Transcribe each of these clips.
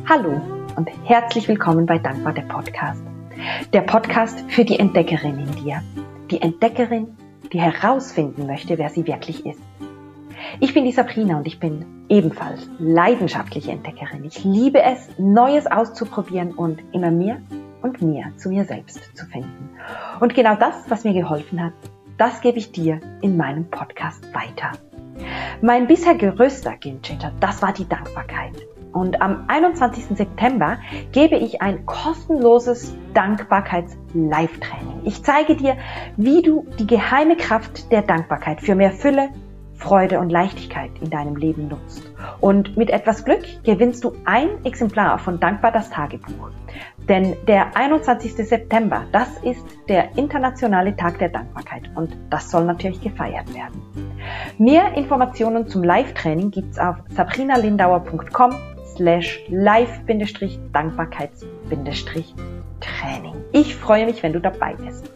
Hallo und herzlich willkommen bei Dankbar, der Podcast. Der Podcast für die Entdeckerin in dir. Die Entdeckerin, die herausfinden möchte, wer sie wirklich ist. Ich bin die Sabrina und ich bin ebenfalls leidenschaftliche Entdeckerin. Ich liebe es, Neues auszuprobieren und immer mehr und mehr zu mir selbst zu finden. Und genau das, was mir geholfen hat, das gebe ich dir in meinem Podcast weiter. Mein bisher größter Gamechanger, das war die Dankbarkeit. Und am 21. September gebe ich ein kostenloses Dankbarkeits-Live-Training. Ich zeige dir, wie du die geheime Kraft der Dankbarkeit für mehr Fülle, Freude und Leichtigkeit in deinem Leben nutzt. Und mit etwas Glück gewinnst du ein Exemplar von Dankbar das Tagebuch. Denn der 21. September, das ist der internationale Tag der Dankbarkeit und das soll natürlich gefeiert werden. Mehr Informationen zum Live-Training gibt's auf sabrinalindauer.com/live-dankbarkeits-training. Ich freue mich, wenn du dabei bist.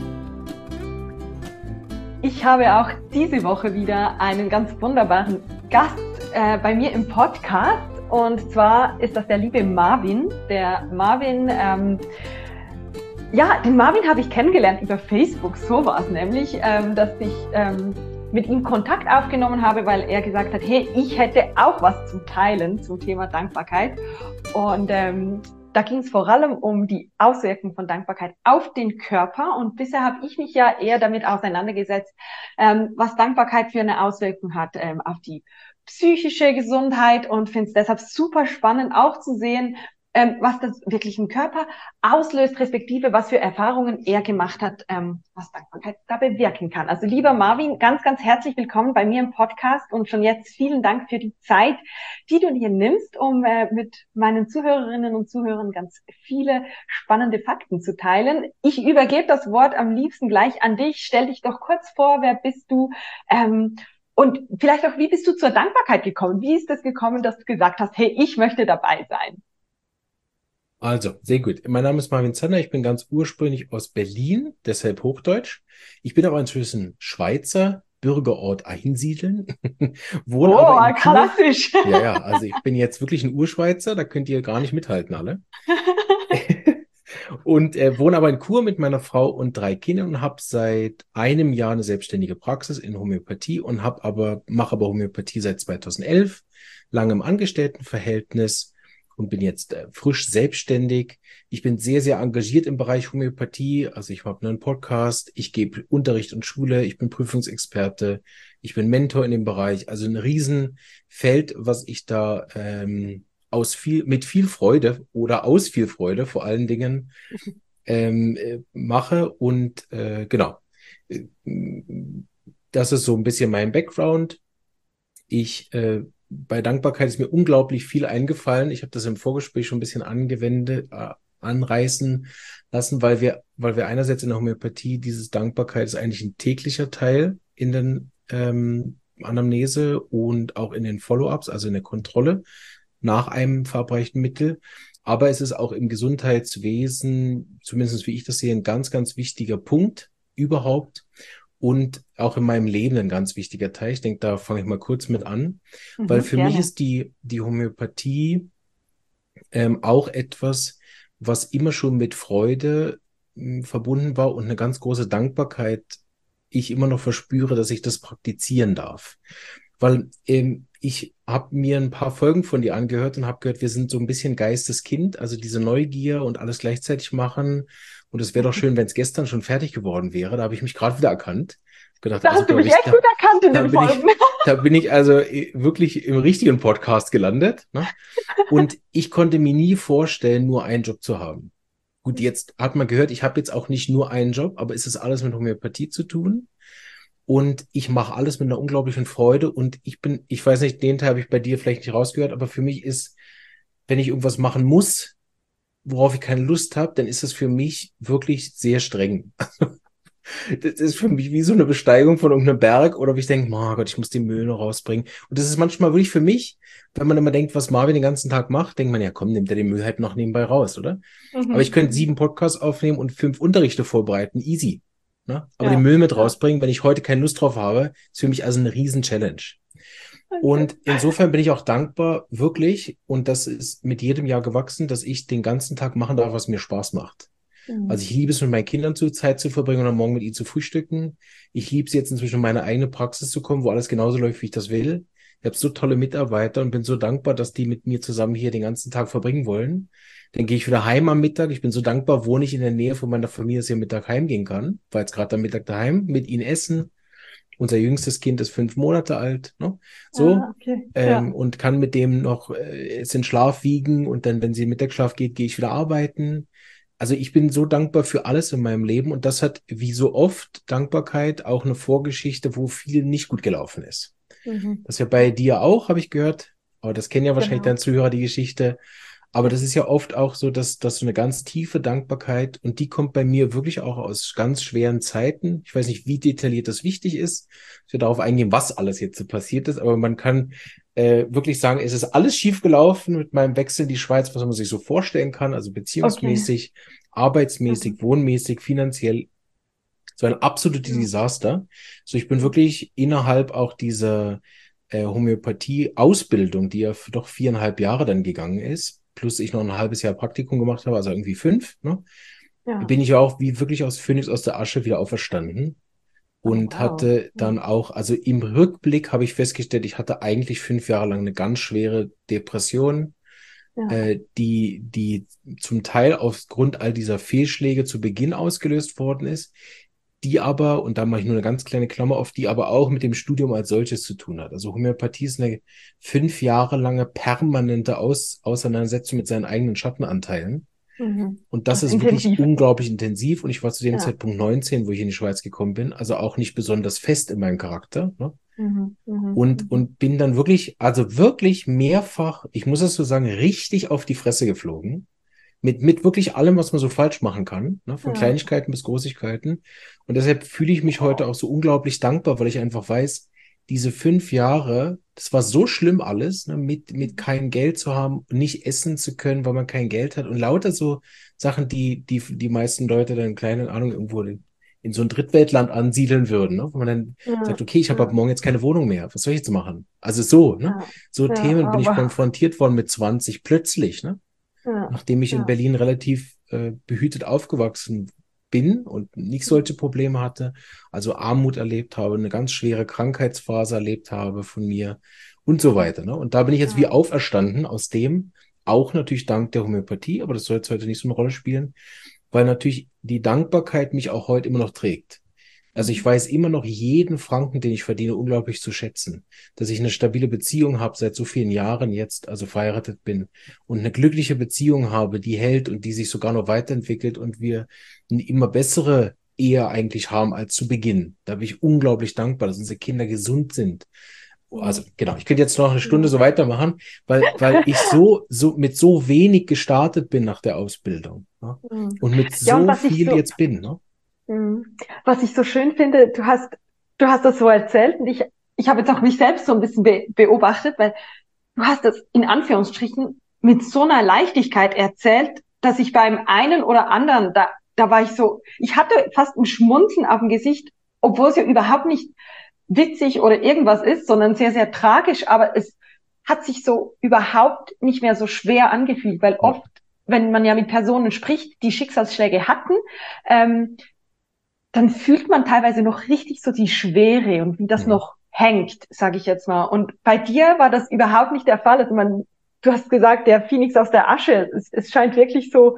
Ich habe auch diese Woche wieder einen ganz wunderbaren Gast bei mir im Podcast. Und zwar ist das der liebe Marvin. Der Marvin, den Marvin habe ich kennengelernt über Facebook. So war es nämlich, dass ich mit ihm Kontakt aufgenommen habe, weil er gesagt hat, hey, ich hätte auch was zu teilen zum Thema Dankbarkeit. Und da ging es vor allem um die Auswirkungen von Dankbarkeit auf den Körper. Und bisher habe ich mich ja eher damit auseinandergesetzt, was Dankbarkeit für eine Auswirkung hat auf die psychische Gesundheit und finde es deshalb super spannend auch zu sehen, was das wirklich im Körper auslöst, respektive was für Erfahrungen er gemacht hat, was Dankbarkeit da bewirken kann. Also lieber Marvin, ganz, ganz herzlich willkommen bei mir im Podcast und schon jetzt vielen Dank für die Zeit, die du dir nimmst, um mit meinen Zuhörerinnen und Zuhörern ganz viele spannende Fakten zu teilen. Ich übergebe das Wort am liebsten gleich an dich. Stell dich doch kurz vor, wer bist du? Und vielleicht auch, wie bist du zur Dankbarkeit gekommen? Wie ist das gekommen, dass du gesagt hast, hey, ich möchte dabei sein? Also, sehr gut. Mein Name ist Marvin Zander, ich bin ganz ursprünglich aus Berlin, deshalb Hochdeutsch. Ich bin aber inzwischen Schweizer, Bürgerort Einsiedeln. Wohne aber in Chur. Klassisch. Ja, also ich bin jetzt wirklich ein Urschweizer, da könnt ihr gar nicht mithalten alle. Und wohne aber in Chur mit meiner Frau und 3 Kindern und habe seit einem Jahr eine selbstständige Praxis in Homöopathie und mache aber Homöopathie seit 2011, lange im Angestelltenverhältnis und bin jetzt frisch selbstständig. Ich bin sehr, sehr engagiert im Bereich Homöopathie. Also ich habe einen Podcast, ich gebe Unterricht in Schule, ich bin Prüfungsexperte, ich bin Mentor in dem Bereich. Also ein Riesenfeld, was ich da mit viel Freude oder aus viel Freude vor allen Dingen mache. Und genau, das ist so ein bisschen mein Background. Bei Dankbarkeit ist mir unglaublich viel eingefallen. Ich habe das im Vorgespräch schon ein bisschen anreißen lassen, weil wir einerseits in der Homöopathie dieses Dankbarkeit ist eigentlich ein täglicher Teil in den Anamnese und auch in den Follow-ups, also in der Kontrolle nach einem verabreichten Mittel. Aber es ist auch im Gesundheitswesen, zumindest wie ich das sehe, ein ganz, ganz wichtiger Punkt überhaupt. Und auch in meinem Leben ein ganz wichtiger Teil. Ich denke, da fange ich mal kurz mit an, weil für mich ist die Homöopathie auch etwas, was immer schon mit Freude verbunden war und eine ganz große Dankbarkeit ich immer noch verspüre, dass ich das praktizieren darf. Weil ich habe mir ein paar Folgen von dir angehört und habe gehört, wir sind so ein bisschen Geisteskind, also diese Neugier und alles gleichzeitig machen. Und es wäre doch schön, wenn es gestern schon fertig geworden wäre. Da habe ich mich gerade wieder erkannt. Gedacht, Da hast du mich echt gut erkannt in den Folgen. Da bin ich also wirklich im richtigen Podcast gelandet. Ne? Und ich konnte mir nie vorstellen, nur einen Job zu haben. Gut, jetzt hat man gehört, ich habe jetzt auch nicht nur einen Job, aber es ist alles mit Homöopathie zu tun. Und ich mache alles mit einer unglaublichen Freude. Und ich weiß nicht, den Teil habe ich bei dir vielleicht nicht rausgehört, aber für mich ist, wenn ich irgendwas machen muss, worauf ich keine Lust habe, dann ist das für mich wirklich sehr streng. Das ist für mich wie so eine Besteigung von irgendeinem Berg oder wie ich denke, oh Gott, ich muss den Müll noch rausbringen. Und das ist manchmal wirklich für mich, wenn man immer denkt, was Marvin den ganzen Tag macht, denkt man, ja komm, nimmt er den Müll halt noch nebenbei raus, oder? Aber ich könnte 7 Podcasts aufnehmen und 5 Unterrichte vorbereiten, easy. Ne? Aber den Müll mit rausbringen, wenn ich heute keine Lust drauf habe, ist für mich also eine Riesen-Challenge. Und insofern bin ich auch dankbar, wirklich, und das ist mit jedem Jahr gewachsen, dass ich den ganzen Tag machen darf, was mir Spaß macht. Also Mhm. ich liebe es, mit meinen Kindern Zeit zu verbringen und am Morgen mit ihnen zu frühstücken. Ich liebe es jetzt inzwischen, in meine eigene Praxis zu kommen, wo alles genauso läuft, wie ich das will. Ich habe so tolle Mitarbeiter und bin so dankbar, dass die mit mir zusammen hier den ganzen Tag verbringen wollen. Dann gehe ich wieder heim am Mittag. Ich bin so dankbar, wohne ich in der Nähe von meiner Familie, dass ich am Mittag heimgehen kann. War jetzt gerade am Mittag daheim, mit ihnen essen. Unser jüngstes Kind ist 5 Monate alt, ne? So, Okay. Ja. und kann mit dem noch es in Schlaf wiegen und dann, wenn sie in Mittagsschlaf geht, gehe ich wieder arbeiten. Also ich bin so dankbar für alles in meinem Leben und das hat wie so oft Dankbarkeit auch eine Vorgeschichte, wo viel nicht gut gelaufen ist. Mhm. Das ist ja bei dir auch, habe ich gehört, aber das kennen ja wahrscheinlich Genau. deine Zuhörer, die Geschichte. Aber Ja. das ist ja oft auch so, dass so eine ganz tiefe Dankbarkeit und die kommt bei mir wirklich auch aus ganz schweren Zeiten. Ich weiß nicht, wie detailliert das wichtig ist. Ich werde darauf eingehen, was alles jetzt so passiert ist, aber man kann wirklich sagen, es ist alles schief gelaufen mit meinem Wechsel in die Schweiz, was man sich so vorstellen kann, also Okay. beziehungsmäßig, Mhm. arbeitsmäßig, wohnmäßig, finanziell, so ein absolutes Ja. Desaster. So, ich bin wirklich innerhalb auch dieser Homöopathie-Ausbildung, die ja für doch 4,5 Jahre dann gegangen ist, plus ich noch ein halbes Jahr Praktikum gemacht habe, also irgendwie 5, ne, Ja. bin ich ja auch wie wirklich aus Phönix aus der Asche wieder auferstanden Oh, und wow. hatte Ja. dann auch, also im Rückblick habe ich festgestellt, ich hatte eigentlich 5 Jahre lang eine ganz schwere Depression, Ja. die zum Teil aufgrund all dieser Fehlschläge zu Beginn ausgelöst worden ist, die aber, und da mache ich nur eine ganz kleine Klammer auf, die aber auch mit dem Studium als solches zu tun hat. Also Homöopathie ist eine 5 Jahre lange permanente Auseinandersetzung mit seinen eigenen Schattenanteilen. Mhm. Und das Das ist ist wirklich intensiv. unglaublich intensiv. Und ich war zu dem Ja. Zeitpunkt 19, wo ich in die Schweiz gekommen bin, also auch nicht besonders fest in meinem Charakter. Ne? Mhm. Mhm. Mhm. Und bin dann wirklich, also wirklich mehrfach, ich muss es so sagen, richtig auf die Fresse geflogen. Mit wirklich allem, was man so falsch machen kann, ne? Von Ja. Kleinigkeiten bis Großigkeiten. Und deshalb fühle ich mich heute auch so unglaublich dankbar, weil ich einfach weiß, diese 5 Jahre, das war so schlimm alles, ne? Mit kein Geld zu haben, nicht essen zu können, weil man kein Geld hat und lauter so Sachen, die meisten Leute dann, keine Ahnung, irgendwo in so ein Drittweltland ansiedeln würden, ne? Wo man dann Ja. sagt, okay, ich habe ab Ja. morgen jetzt keine Wohnung mehr. Was soll ich jetzt machen? Also so, ne? Ja. So Ja. Themen bin ich Aber. konfrontiert worden mit 20 plötzlich, ne? Ja. Nachdem ich in Ja. Berlin relativ behütet aufgewachsen bin und nicht solche Probleme hatte, also Armut erlebt habe, eine ganz schwere Krankheitsphase erlebt habe von mir und so weiter. Ne? Und da bin ich jetzt wie Ja. auferstanden aus dem, auch natürlich dank der Homöopathie, aber das soll jetzt heute nicht so eine Rolle spielen, weil natürlich die Dankbarkeit mich auch heute immer noch trägt. Also ich Mhm. weiß immer noch jeden Franken, den ich verdiene, unglaublich zu schätzen. Dass ich eine stabile Beziehung habe seit so vielen Jahren jetzt, also verheiratet bin und eine glückliche Beziehung habe, die hält und die sich sogar noch weiterentwickelt und wir eine immer bessere Ehe eigentlich haben als zu Beginn. Da bin ich unglaublich dankbar, dass unsere Kinder gesund sind. Also Mhm. genau, ich könnte jetzt noch eine Stunde Ja. so weitermachen, weil ich so mit so wenig gestartet bin nach der Ausbildung, ne? Mhm. Und mit Ja, und so viel jetzt bin, ne? was ich so schön finde, du hast das so erzählt und ich habe jetzt auch mich selbst so ein bisschen beobachtet, weil du hast es in Anführungsstrichen mit so einer Leichtigkeit erzählt, dass ich beim einen oder anderen, da war ich so, ich hatte fast ein Schmunzeln auf dem Gesicht, obwohl es ja überhaupt nicht witzig oder irgendwas ist, sondern sehr, sehr tragisch, aber es hat sich so überhaupt nicht mehr so schwer angefühlt, weil Ja, oft, wenn man ja mit Personen spricht, die Schicksalsschläge hatten, ähm, dann fühlt man teilweise noch richtig so die Schwere und wie das mhm. noch hängt, sage ich jetzt mal. Und bei dir war das überhaupt nicht der Fall. Also du hast gesagt, der Phoenix aus der Asche. Es scheint wirklich so,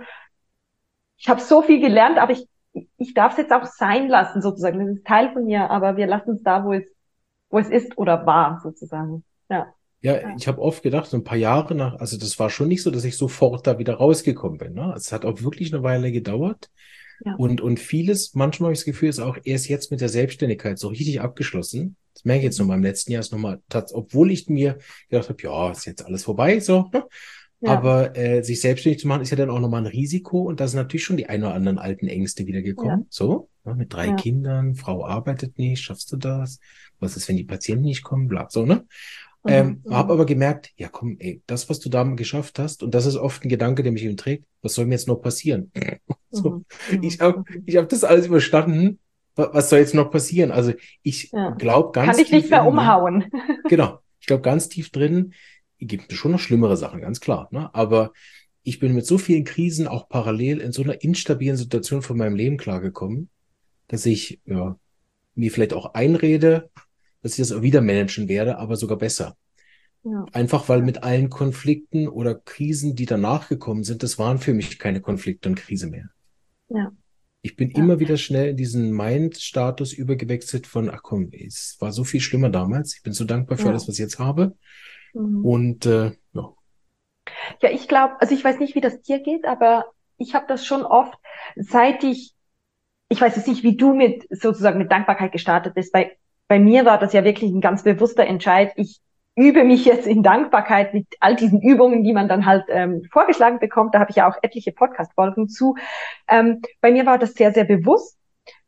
ich habe so viel gelernt, aber ich darf es jetzt auch sein lassen, sozusagen. Das ist Teil von mir, aber wir lassen es da, wo es ist oder war, sozusagen. Ja. Ja, Ja. ich habe oft gedacht, so ein paar Jahre nach, also das war schon nicht so, dass ich sofort da wieder rausgekommen bin. Ne? Es hat auch wirklich eine Weile gedauert. Ja. Und vieles, manchmal habe ich das Gefühl, ist auch erst jetzt mit der Selbstständigkeit so richtig abgeschlossen. Das merke ich jetzt Mhm. nochmal im letzten Jahr, ist nochmal, obwohl ich mir gedacht habe, ja, ist jetzt alles vorbei, so. Ne? Ja. Aber sich selbstständig zu machen, ist ja dann auch nochmal ein Risiko und da sind natürlich schon die ein oder anderen alten Ängste Ja. wiedergekommen. So, ne? Mit 3 Kindern, Frau arbeitet nicht, schaffst du das? Was ist, wenn die Patienten nicht kommen? Bla, so, ne? Mhm. Habe Mhm. aber gemerkt, ja komm, ey, das, was du da geschafft hast, und das ist oft ein Gedanke, der mich eben trägt, was soll mir jetzt noch passieren? So, Mhm. Mhm. Mhm. ich hab das alles überstanden. Was soll jetzt noch passieren? Also ich Ja. glaube Kann ganz dich nicht tief mehr in mir, umhauen. genau, Ich glaube, ganz tief drin gibt es schon noch schlimmere Sachen, ganz klar. Ne? Aber ich bin mit so vielen Krisen auch parallel in so einer instabilen Situation von meinem Leben klargekommen, dass ich mir vielleicht auch einrede, dass ich das auch wieder managen werde, aber sogar besser. Ja, Einfach weil ja, mit allen Konflikten oder Krisen, die danach gekommen sind, das waren für mich keine Konflikte und Krise mehr. ja, Ich bin ja. immer wieder schnell in diesen Mind-Status übergewechselt von, ach komm, es war so viel schlimmer damals. Ich bin so dankbar für alles, Ja. was ich jetzt habe. Mhm. Und ja, Ja, ich glaube, also ich weiß nicht, wie das dir geht, aber ich habe das schon oft, seit ich weiß jetzt nicht, wie du mit sozusagen mit Dankbarkeit gestartet bist. Bei mir war das ja wirklich ein ganz bewusster Entscheid. Ich übe mich jetzt in Dankbarkeit mit all diesen Übungen, die man dann halt vorgeschlagen bekommt. Da habe ich ja auch etliche Podcast-Folgen zu. Bei mir war das sehr, sehr bewusst.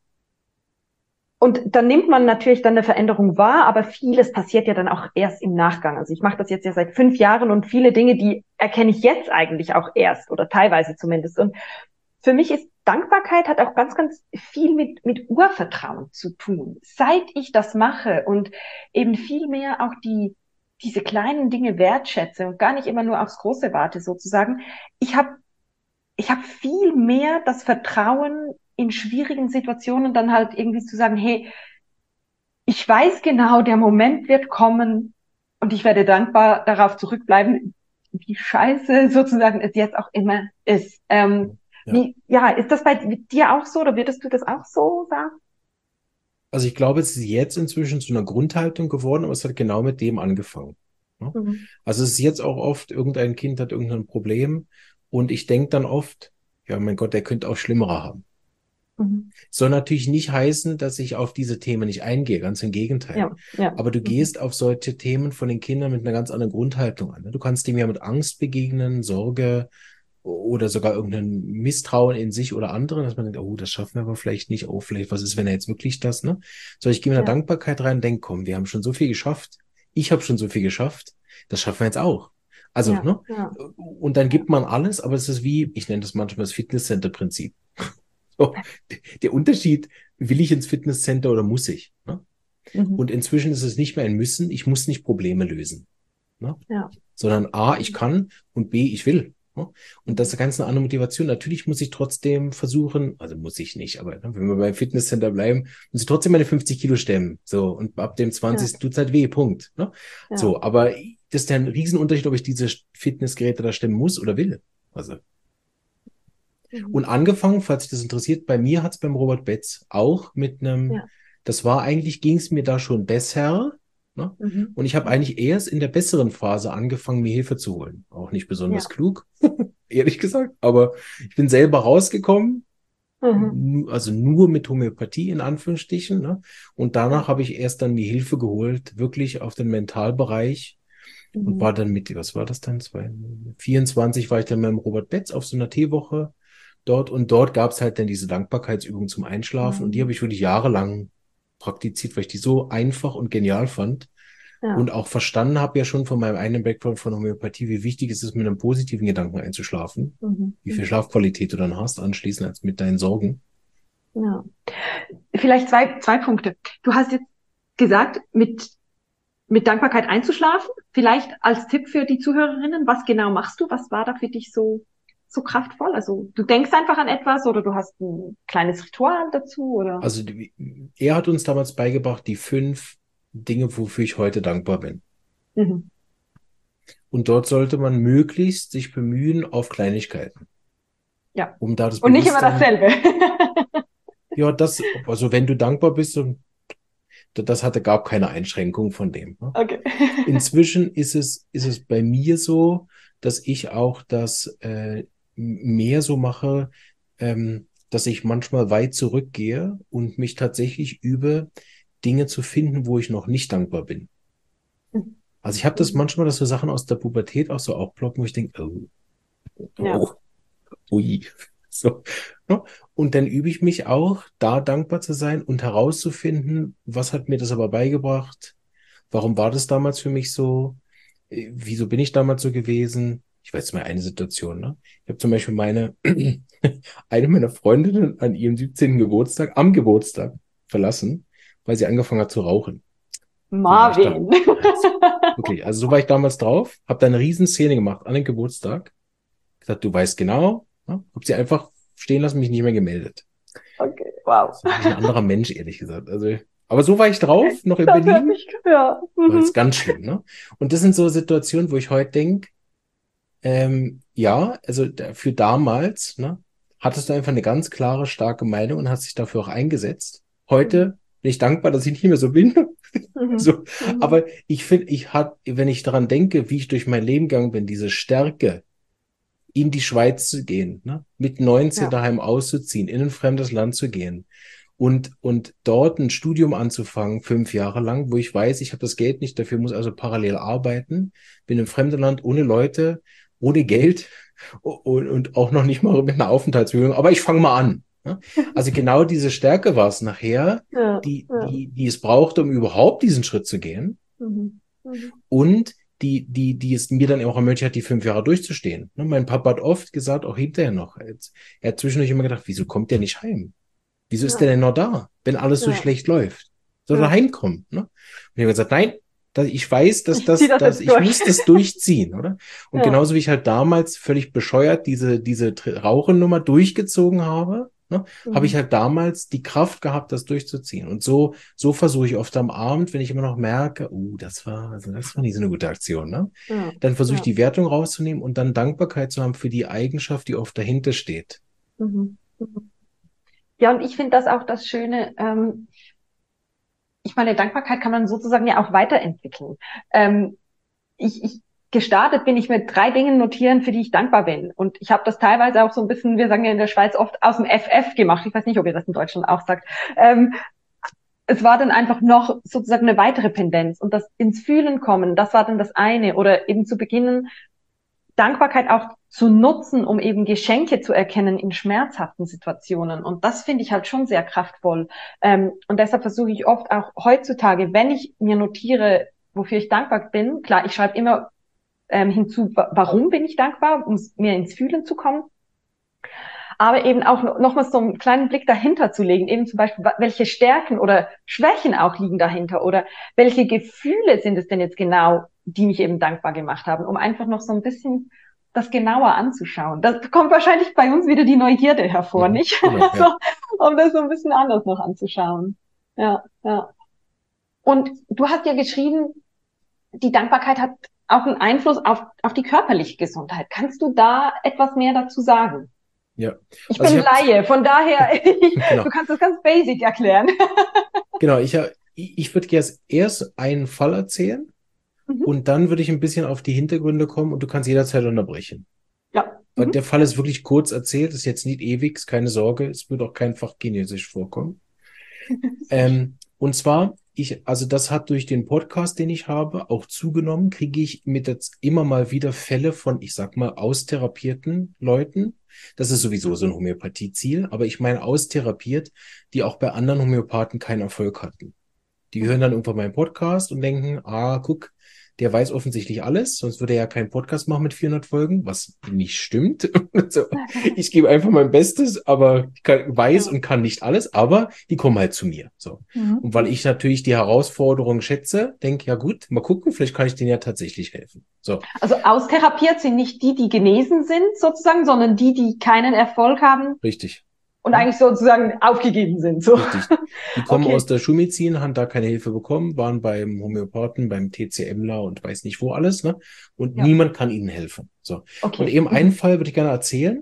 Und dann nimmt man natürlich dann eine Veränderung wahr, aber vieles passiert ja dann auch erst im Nachgang. Also ich mache das jetzt ja seit 5 Jahren und viele Dinge, die erkenne ich jetzt eigentlich auch erst oder teilweise zumindest. Und für mich ist Dankbarkeit hat auch ganz, ganz viel mit Urvertrauen zu tun. Seit ich das mache und eben viel mehr auch diese kleinen Dinge wertschätze und gar nicht immer nur aufs Große warte sozusagen. Ich hab viel mehr das Vertrauen in schwierigen Situationen dann halt irgendwie zu sagen, hey, ich weiß genau, der Moment wird kommen und ich werde dankbar darauf zurückbleiben, wie scheiße sozusagen es jetzt auch immer ist. ja. Ja, ist das bei dir auch so oder würdest du das auch so sagen? Also ich glaube, es ist jetzt inzwischen zu einer Grundhaltung geworden, aber es hat genau mit dem angefangen. Ne? Mhm. Also es ist jetzt auch oft, irgendein Kind hat irgendein Problem und ich denke dann oft, ja, mein Gott, der könnte auch Schlimmere haben. Mhm. Soll natürlich nicht heißen, dass ich auf diese Themen nicht eingehe, ganz im Gegenteil. Ja, ja. Aber du Mhm. gehst auf solche Themen von den Kindern mit einer ganz anderen Grundhaltung an. Ne? Du kannst dem ja mit Angst begegnen, Sorge oder sogar irgendein Misstrauen in sich oder anderen, dass man denkt, oh, das schaffen wir aber vielleicht nicht, oh, vielleicht, was ist, wenn er jetzt wirklich das, ne? So, ich gehe mit einer Ja, Dankbarkeit rein und denke, komm, wir haben schon so viel geschafft, ich habe schon so viel geschafft, das schaffen wir jetzt auch. Also, ja, ne? ja, Und dann ja. gibt man alles, aber es ist wie, ich nenne das manchmal das Fitnesscenter-Prinzip. So, der Unterschied, will ich ins Fitnesscenter oder muss ich? Ne? Mhm. Und inzwischen ist es nicht mehr ein Müssen, ich muss nicht Probleme lösen. Ne? Ja. Sondern A, ich Mhm. kann und B, ich will. Ne? Und das Mhm. ist ganz eine andere Motivation. Natürlich muss ich trotzdem versuchen, also muss ich nicht, aber ne, wenn wir beim Fitnesscenter bleiben, muss ich trotzdem meine 50 Kilo stemmen. So, und ab dem Ja, 20. tut's halt weh, Punkt. Ne? ja. So, aber das ist ja ein Riesenunterschied, ob ich diese Fitnessgeräte da stemmen muss oder will. Also, Mhm. und angefangen, falls dich das interessiert, bei mir hat's beim Robert Betz auch mit einem, Ja. das war eigentlich, ging's mir da schon besser. Ne? Mhm. Und ich habe Mhm. eigentlich erst in der besseren Phase angefangen, mir Hilfe zu holen. Auch nicht besonders Ja. klug, ehrlich gesagt. Aber ich bin selber rausgekommen, Mhm. also nur mit Homöopathie in Anführungsstrichen. Ne? Und danach Ja. habe ich erst dann mir Hilfe geholt, wirklich auf den Mentalbereich und Mhm. war dann mit, was war das dann? 24 war ich dann mit dem Robert Betz auf so einer Teewoche dort und dort gab es halt dann diese Dankbarkeitsübung zum Einschlafen und die habe Mhm. ich wirklich jahrelang praktiziert, weil ich die so einfach und genial fand Ja. und auch verstanden habe ja schon von meinem eigenen Background von Homöopathie, wie wichtig es ist, mit einem positiven Gedanken einzuschlafen, Mhm. wie viel Mhm. Schlafqualität du dann hast anschließend als mit deinen Sorgen. Ja. Vielleicht zwei Punkte. Du hast jetzt gesagt, mit Dankbarkeit einzuschlafen. Vielleicht als Tipp für die Zuhörerinnen, was genau machst du? Was war da für dich so kraftvoll? Also du denkst einfach an etwas oder du hast ein kleines Ritual dazu oder? Also er hat uns damals beigebracht, die 5 Dinge, wofür ich heute dankbar bin. Mhm. Und dort sollte man möglichst sich bemühen auf Kleinigkeiten, Ja. um da das Und nicht immer Bewusstsein, dasselbe. ja, also wenn du dankbar bist, und das hatte, gab keine Einschränkung von dem. Ne? Okay. Inzwischen ist es bei mir so, dass ich auch das mehr so mache, dass ich manchmal weit zurückgehe und mich tatsächlich übe, Dinge zu finden, wo ich noch nicht dankbar bin. Also ich habe das Mhm. manchmal, dass so Sachen aus der Pubertät auch so aufploppen, wo ich denke, oh, Ja. oh, ui. So, ne? Und dann übe ich mich auch, da dankbar zu sein und herauszufinden, was hat mir das aber beigebracht? Warum war das damals für mich so? Wieso bin ich damals so gewesen? Ich weiß mal eine Situation, ne? Ich habe zum Beispiel eine meiner Freundinnen an ihrem 17. Geburtstag, am Geburtstag verlassen, weil sie angefangen hat zu rauchen. Wie war ich da? Marvin. Wirklich. Also so war ich damals drauf, habe da eine Riesenszene gemacht an dem Geburtstag. Gesagt, du weißt genau, ne? Hab sie einfach stehen lassen, mich nicht mehr gemeldet. Okay, wow. Das ist wirklich ein anderer Mensch, ehrlich gesagt. Also, aber so war ich drauf, noch in Das hört Berlin. sich, ja. War jetzt ganz schlimm, ne? Und das sind so Situationen, wo ich heute denke, ja, also für damals, ne, hattest du einfach eine ganz klare, starke Meinung und hast dich dafür auch eingesetzt. Heute bin ich dankbar, dass ich nicht mehr so bin. Mhm. So, Mhm. aber ich finde, wenn ich daran denke, wie ich durch mein Leben gegangen bin, diese Stärke, in die Schweiz zu gehen, ne, mit 19 Ja. daheim auszuziehen, in ein fremdes Land zu gehen und dort ein Studium anzufangen, 5 Jahre lang, wo ich weiß, ich habe das Geld nicht, dafür muss also parallel arbeiten, bin im fremden Land ohne Leute, ohne Geld und auch noch nicht mal mit einer Aufenthaltsbewilligung, aber ich fange mal an. Ne? Also genau diese Stärke war es nachher, Ja. Ja. die es brauchte, um überhaupt diesen Schritt zu gehen Mhm. Mhm. und die es mir dann auch ermöglicht hat, die 5 Jahre durchzustehen. Ne? Mein Papa hat oft gesagt, auch hinterher noch, er hat zwischendurch immer gedacht, wieso kommt der nicht heim? Wieso ist der Ja. denn noch da, wenn alles so Ja. schlecht läuft? Soll er Ja. heimkommen, ne? Und ich habe gesagt, nein, ich weiß, Ich ziehe das dass jetzt ich durch. muss das durchziehen, oder? Und Ja. genauso wie ich halt damals völlig bescheuert diese Rauchennummer durchgezogen habe, ne, habe ich Mhm. halt damals die Kraft gehabt, das durchzuziehen. Und so versuche ich oft am Abend, wenn ich immer noch merke, das war nicht so eine gute Aktion, ne? Ja. Dann versuche ich Ja. die Wertung rauszunehmen und dann Dankbarkeit zu haben für die Eigenschaft, die oft dahinter steht. Mhm. Mhm. Ja, und ich finde das auch das Schöne. Ich meine, Dankbarkeit kann man sozusagen ja auch weiterentwickeln. Ähm, ich gestartet bin ich mit 3 Dingen notieren, für die ich dankbar bin. Und ich habe das teilweise auch so ein bisschen, wir sagen ja in der Schweiz oft aus dem FF gemacht. Ich weiß nicht, ob ihr das in Deutschland auch sagt. Es war dann einfach noch sozusagen eine weitere Pendenz und das ins Fühlen kommen, das war dann das eine. Oder eben zu beginnen, Dankbarkeit auch zu nutzen, um eben Geschenke zu erkennen in schmerzhaften Situationen. Und das finde ich halt schon sehr kraftvoll. Und deshalb versuche ich oft auch heutzutage, wenn ich mir notiere, wofür ich dankbar bin, klar, ich schreibe immer hinzu, warum bin ich dankbar, um mir ins Fühlen zu kommen. Aber eben auch nochmal so einen kleinen Blick dahinter zu legen, eben zum Beispiel, welche Stärken oder Schwächen auch liegen dahinter oder welche Gefühle sind es denn jetzt genau, die mich eben dankbar gemacht haben, um einfach noch so ein bisschen das genauer anzuschauen. Das kommt wahrscheinlich bei uns wieder die Neugierde hervor, Mhm. nicht? Genau, So, ja. um das so ein bisschen anders noch anzuschauen. Ja, ja. Und du hast ja geschrieben, die Dankbarkeit hat auch einen Einfluss auf die körperliche Gesundheit. Kannst du da etwas mehr dazu sagen? Ja. Ich Also bin ich habe Laie, von daher, du genau. kannst das ganz basic erklären. Genau, ich würde erst einen Fall erzählen Mhm. und dann würde ich ein bisschen auf die Hintergründe kommen und du kannst jederzeit unterbrechen. Ja. Weil der Mhm. Fall ist wirklich kurz erzählt, ist jetzt nicht ewig, ist keine Sorge, es wird auch kein Fachchinesisch vorkommen. Sehr schön. Und zwar, also das hat durch den Podcast, den ich habe, auch zugenommen, kriege ich mit jetzt immer mal wieder Fälle von, ich sag mal, austherapierten Leuten. Das ist sowieso so ein Homöopathie-Ziel, aber ich meine austherapiert, die auch bei anderen Homöopathen keinen Erfolg hatten. Die hören dann irgendwann meinen Podcast und denken, guck, der weiß offensichtlich alles, sonst würde er ja keinen Podcast machen mit 400 Folgen, was nicht stimmt. Also, ich gebe einfach mein Bestes, aber weiß Ja. und kann nicht alles, aber die kommen halt zu mir. So. Und weil Mhm. ich natürlich die Herausforderung schätze, denke, ja gut, mal gucken, vielleicht kann ich denen ja tatsächlich helfen. So, Also austherapiert sind nicht die, die genesen sind, sozusagen, sondern die, die keinen Erfolg haben richtig. und Ja? eigentlich sozusagen aufgegeben sind. So. Richtig. Die kommen aus Okay. der Schulmedizin, haben da keine Hilfe bekommen, waren beim Homöopathen, beim TCMler und weiß nicht wo alles, ne? Und Ja. niemand kann ihnen helfen. So. Und Okay. eben einen Mhm. Fall würde ich gerne erzählen,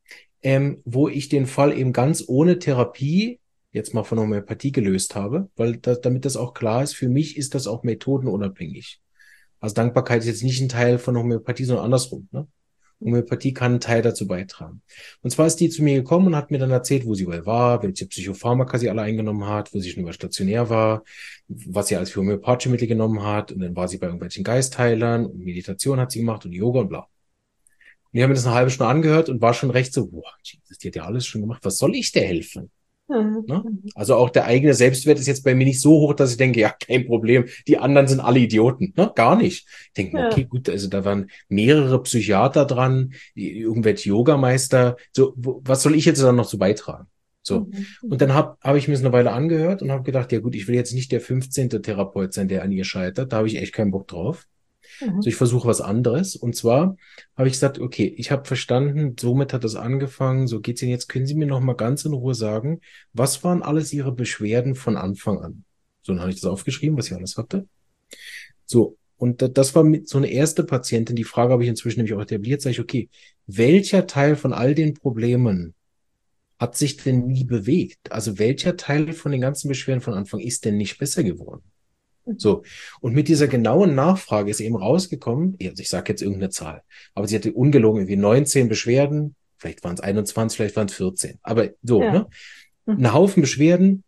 wo ich den Fall eben ganz ohne Therapie jetzt mal von Homöopathie gelöst habe, weil damit das auch klar ist, für mich ist das auch methodenunabhängig. Also Dankbarkeit ist jetzt nicht ein Teil von Homöopathie, sondern andersrum, ne? Homöopathie kann einen Teil dazu beitragen. Und zwar ist die zu mir gekommen und hat mir dann erzählt, wo sie wohl war, welche Psychopharmaka sie alle eingenommen hat, wo sie schon über stationär war, was sie alles für homöopathische Mittel genommen hat. Und dann war sie bei irgendwelchen Geistheilern und Meditation hat sie gemacht und Yoga und bla. Und ich habe mir das eine halbe Stunde angehört und war schon recht so, boah, Jesus, die hat ja alles schon gemacht. Was soll ich dir helfen? Mhm. Ne? Mhm. Also auch der eigene Selbstwert ist jetzt bei mir nicht so hoch, dass ich denke, ja, kein Problem, die anderen sind alle Idioten. Ne? Gar nicht. Ich denke mir, Ja. okay, gut, also da waren mehrere Psychiater dran, irgendwelche Yogameister. So, was soll ich jetzt dann noch so beitragen? So. Und dann hab ich mir es eine Weile angehört und habe gedacht, ja gut, ich will jetzt nicht der 15. Therapeut sein, der an ihr scheitert. Da habe ich echt keinen Bock drauf. So, ich versuche was anderes. Und zwar habe ich gesagt, okay, ich habe verstanden, somit hat das angefangen, so geht's Ihnen jetzt. Können Sie mir noch mal ganz in Ruhe sagen, was waren alles Ihre Beschwerden von Anfang an? So, dann habe ich das aufgeschrieben, was ich alles hatte. So, und das war mit so eine erste Patientin, die Frage habe ich inzwischen nämlich auch etabliert, sage ich, okay, welcher Teil von all den Problemen hat sich denn nie bewegt? Also welcher Teil von den ganzen Beschwerden von Anfang ist denn nicht besser geworden? So, und mit dieser genauen Nachfrage ist eben rausgekommen, also ich sage jetzt irgendeine Zahl, aber sie hatte ungelogen irgendwie 19 Beschwerden, vielleicht waren es 21, vielleicht waren es 14, aber so, Ja. ne? Ein Haufen Beschwerden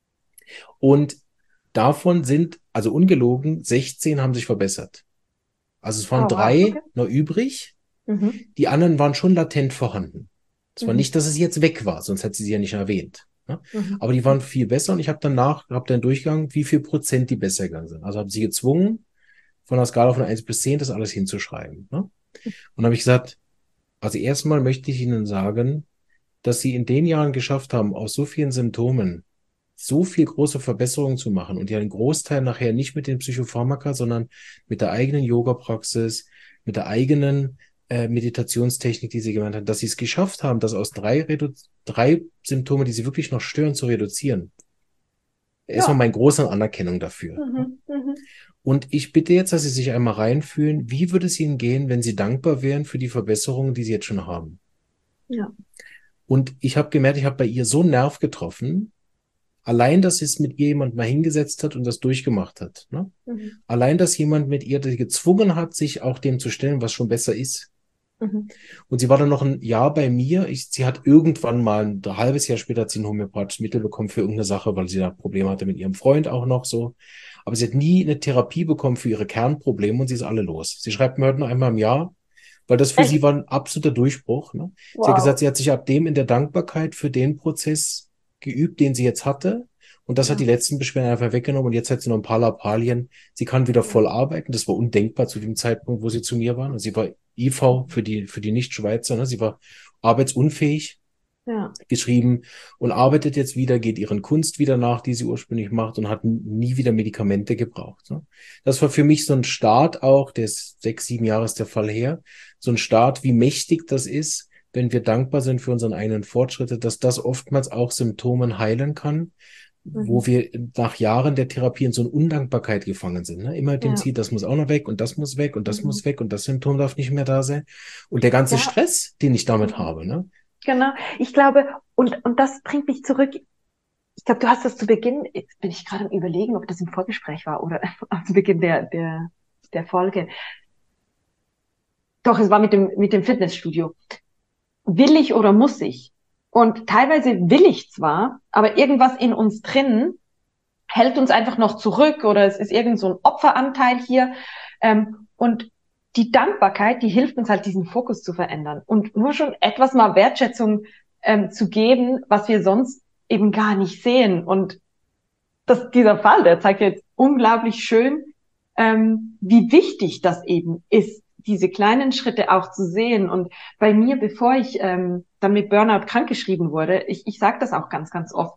und davon sind, also ungelogen, 16 haben sich verbessert. Also es waren Oh, wow. 3 Okay. noch übrig, Mhm. die anderen waren schon latent vorhanden. Es war Mhm. nicht, dass es jetzt weg war, sonst hätte sie ja nicht erwähnt. Ne? Mhm. Aber die waren viel besser und ich habe dann durchgegangen, wie viel Prozent die besser gegangen sind. Also habe sie gezwungen, von einer Skala von 1 bis 10 das alles hinzuschreiben. Ne? Und habe ich gesagt, also erstmal möchte ich Ihnen sagen, dass Sie in den Jahren geschafft haben, aus so vielen Symptomen so viel große Verbesserungen zu machen und ja einen Großteil nachher nicht mit den Psychopharmaka, sondern mit der eigenen Yoga-Praxis, mit der eigenen Meditationstechnik, die Sie gelernt haben, dass Sie es geschafft haben, das aus 3 Symptome, die Sie wirklich noch stören, zu reduzieren. Erstmal Ja. meine große Anerkennung dafür. Mhm. Mhm. Und ich bitte jetzt, dass Sie sich einmal reinfühlen, wie würde es Ihnen gehen, wenn Sie dankbar wären für die Verbesserungen, die Sie jetzt schon haben? Ja. Und ich habe gemerkt, ich habe bei ihr so einen Nerv getroffen, allein, dass es mit ihr jemand mal hingesetzt hat und das durchgemacht hat. Ne? Mhm. Allein, dass jemand mit ihr gezwungen hat, sich auch dem zu stellen, was schon besser ist. Mhm. Und sie war dann noch ein Jahr bei mir. Sie hat irgendwann mal ein halbes Jahr später hat sie ein homöopathisches Mittel bekommen für irgendeine Sache, weil sie da Probleme hatte mit ihrem Freund auch noch so. Aber sie hat nie eine Therapie bekommen für ihre Kernprobleme und sie ist alle los. Sie schreibt mir heute nur einmal im Jahr, weil das für sie Echt? war ein absoluter Durchbruch. Ne? Sie hat gesagt, Wow. sie hat sich ab dem in der Dankbarkeit für den Prozess geübt, den sie jetzt hatte. Und das hat die Ja. letzten Beschwerden einfach weggenommen. Und jetzt hat sie noch ein paar Lappalien. Sie kann wieder Ja. voll arbeiten. Das war undenkbar zu dem Zeitpunkt, wo sie zu mir waren. Und sie war IV für die Nicht-Schweizer. Ne? Sie war arbeitsunfähig Ja. geschrieben und arbeitet jetzt wieder, geht ihren Kunst wieder nach, die sie ursprünglich macht und hat nie wieder Medikamente gebraucht. Ne? Das war für mich so ein Start auch, der ist 6, 7 Jahre ist der Fall her, so ein Start, wie mächtig das ist, wenn wir dankbar sind für unseren eigenen Fortschritte, dass das oftmals auch Symptomen heilen kann, wo Mhm. wir nach Jahren der Therapie in so eine Undankbarkeit gefangen sind. Ne? Immer mit dem Ja. Ziel, das muss auch noch weg und das muss weg und das Mhm. muss weg und das Symptom darf nicht mehr da sein. Und der ganze Ja. Stress, den ich damit Mhm. habe, ne? Genau. Ich glaube, und das bringt mich zurück. Ich glaube, du hast das zu Beginn, jetzt bin ich gerade am Überlegen, ob das im Vorgespräch war oder zu Beginn der Folge. Doch, es war mit dem Fitnessstudio. Will ich oder muss ich? Und teilweise will ich zwar, aber irgendwas in uns drin hält uns einfach noch zurück oder es ist irgend so ein Opferanteil hier. Und die Dankbarkeit, die hilft uns halt, diesen Fokus zu verändern und nur schon etwas mal Wertschätzung zu geben, was wir sonst eben gar nicht sehen. Und dieser Fall, der zeigt jetzt unglaublich schön, wie wichtig das eben ist, diese kleinen Schritte auch zu sehen. Und bei mir, bevor ich dann mit Burnout krankgeschrieben wurde, ich sage das auch ganz, ganz oft,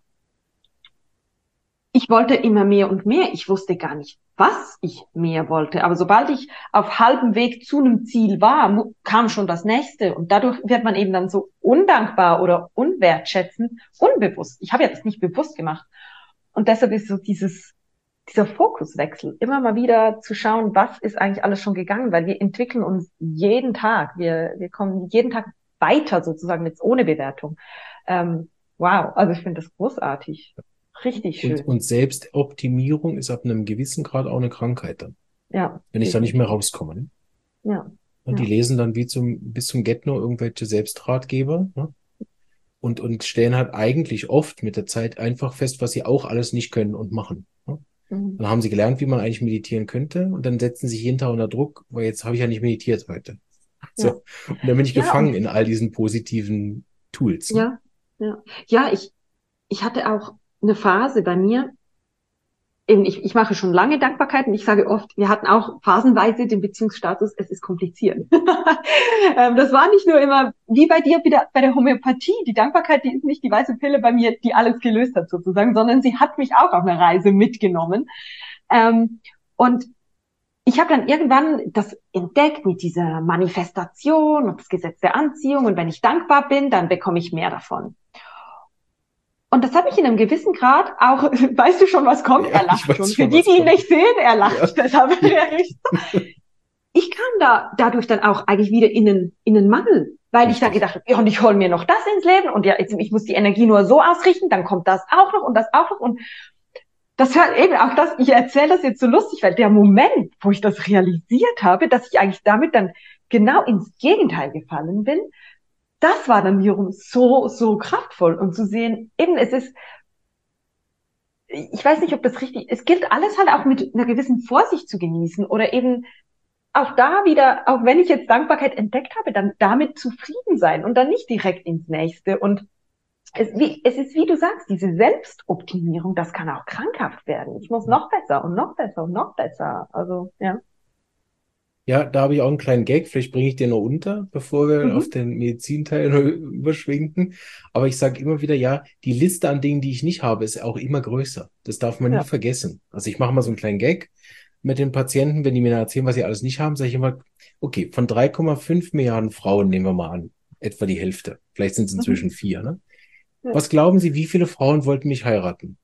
ich wollte immer mehr und mehr. Ich wusste gar nicht, was ich mehr wollte. Aber sobald ich auf halbem Weg zu einem Ziel war, kam schon das nächste. Und dadurch wird man eben dann so undankbar oder unwertschätzend, unbewusst. Ich habe ja das nicht bewusst gemacht. Und deshalb ist so dieser Fokuswechsel, immer mal wieder zu schauen, was ist eigentlich alles schon gegangen, weil wir entwickeln uns jeden Tag. Wir kommen jeden Tag weiter sozusagen jetzt ohne Bewertung. Wow, also ich finde das großartig. Richtig schön. Und Selbstoptimierung ist ab einem gewissen Grad auch eine Krankheit dann, Ja, wenn ich da nicht mehr definitiv. rauskomme. Ne? Ja, Und die ja, lesen dann bis zum Get-No irgendwelche Selbstratgeber, ne? Und stellen halt eigentlich oft mit der Zeit einfach fest, was sie auch alles nicht können und machen. Ne? mhm. Dann haben sie gelernt, wie man eigentlich meditieren könnte und dann setzen sie sich jeden Tag unter Druck, weil jetzt habe ich ja nicht meditiert heute. Ja, So. Und dann bin ich ja, gefangen in all diesen positiven Tools. Ne? ja, ja, ja, ich hatte auch eine Phase bei mir, eben, ich mache schon lange Dankbarkeit und ich sage oft, wir hatten auch phasenweise den Beziehungsstatus, es ist kompliziert. Das war nicht nur immer, wie bei dir wieder bei der Homöopathie. Die Dankbarkeit, die ist nicht die weiße Pille bei mir, die alles gelöst hat sozusagen, sondern sie hat mich auch auf eine Reise mitgenommen. Und ich habe dann irgendwann das entdeckt mit dieser Manifestation und das Gesetz der Anziehung. Und wenn ich dankbar bin, dann bekomme ich mehr davon. Und das hat mich in einem gewissen Grad auch, weißt du schon, was kommt? Ja, Er lacht schon. Für schon, die, die ihn kommt. nicht sehen, er lacht. Ja. Deshalb ich kam dadurch dann auch eigentlich wieder in einen Mangel, weil ich dann gedacht habe, ja, und ich hole mir noch das ins Leben und ja, ich muss die Energie nur so ausrichten, dann kommt das auch noch und das auch noch und das hört eben auch das, ich erzähle das jetzt so lustig, weil der Moment, wo ich das realisiert habe, dass ich eigentlich damit dann genau ins Gegenteil gefallen bin, das war dann wiederum so kraftvoll und zu sehen, eben es ist, ich weiß nicht, ob das richtig, es gilt alles halt auch mit einer gewissen Vorsicht zu genießen oder eben auch da wieder, auch wenn ich jetzt Dankbarkeit entdeckt habe, dann damit zufrieden sein und dann nicht direkt ins Nächste. Und es ist, wie du sagst, diese Selbstoptimierung, das kann auch krankhaft werden. Ich muss noch besser und noch besser und noch besser. Also, ja. Ja, da habe ich auch einen kleinen Gag, vielleicht bringe ich den noch unter, bevor wir auf den Medizinteil überschwenken. Aber ich sage immer wieder, ja, die Liste an Dingen, die ich nicht habe, ist auch immer größer. Das darf man nie vergessen. Also ich mache mal so einen kleinen Gag mit den Patienten, wenn die mir dann erzählen, was sie alles nicht haben, sage ich immer, okay, von 3,5 Milliarden Frauen nehmen wir mal an, etwa die Hälfte. Vielleicht sind es inzwischen 4, ne? Ja. Was glauben Sie, wie viele Frauen wollten mich heiraten?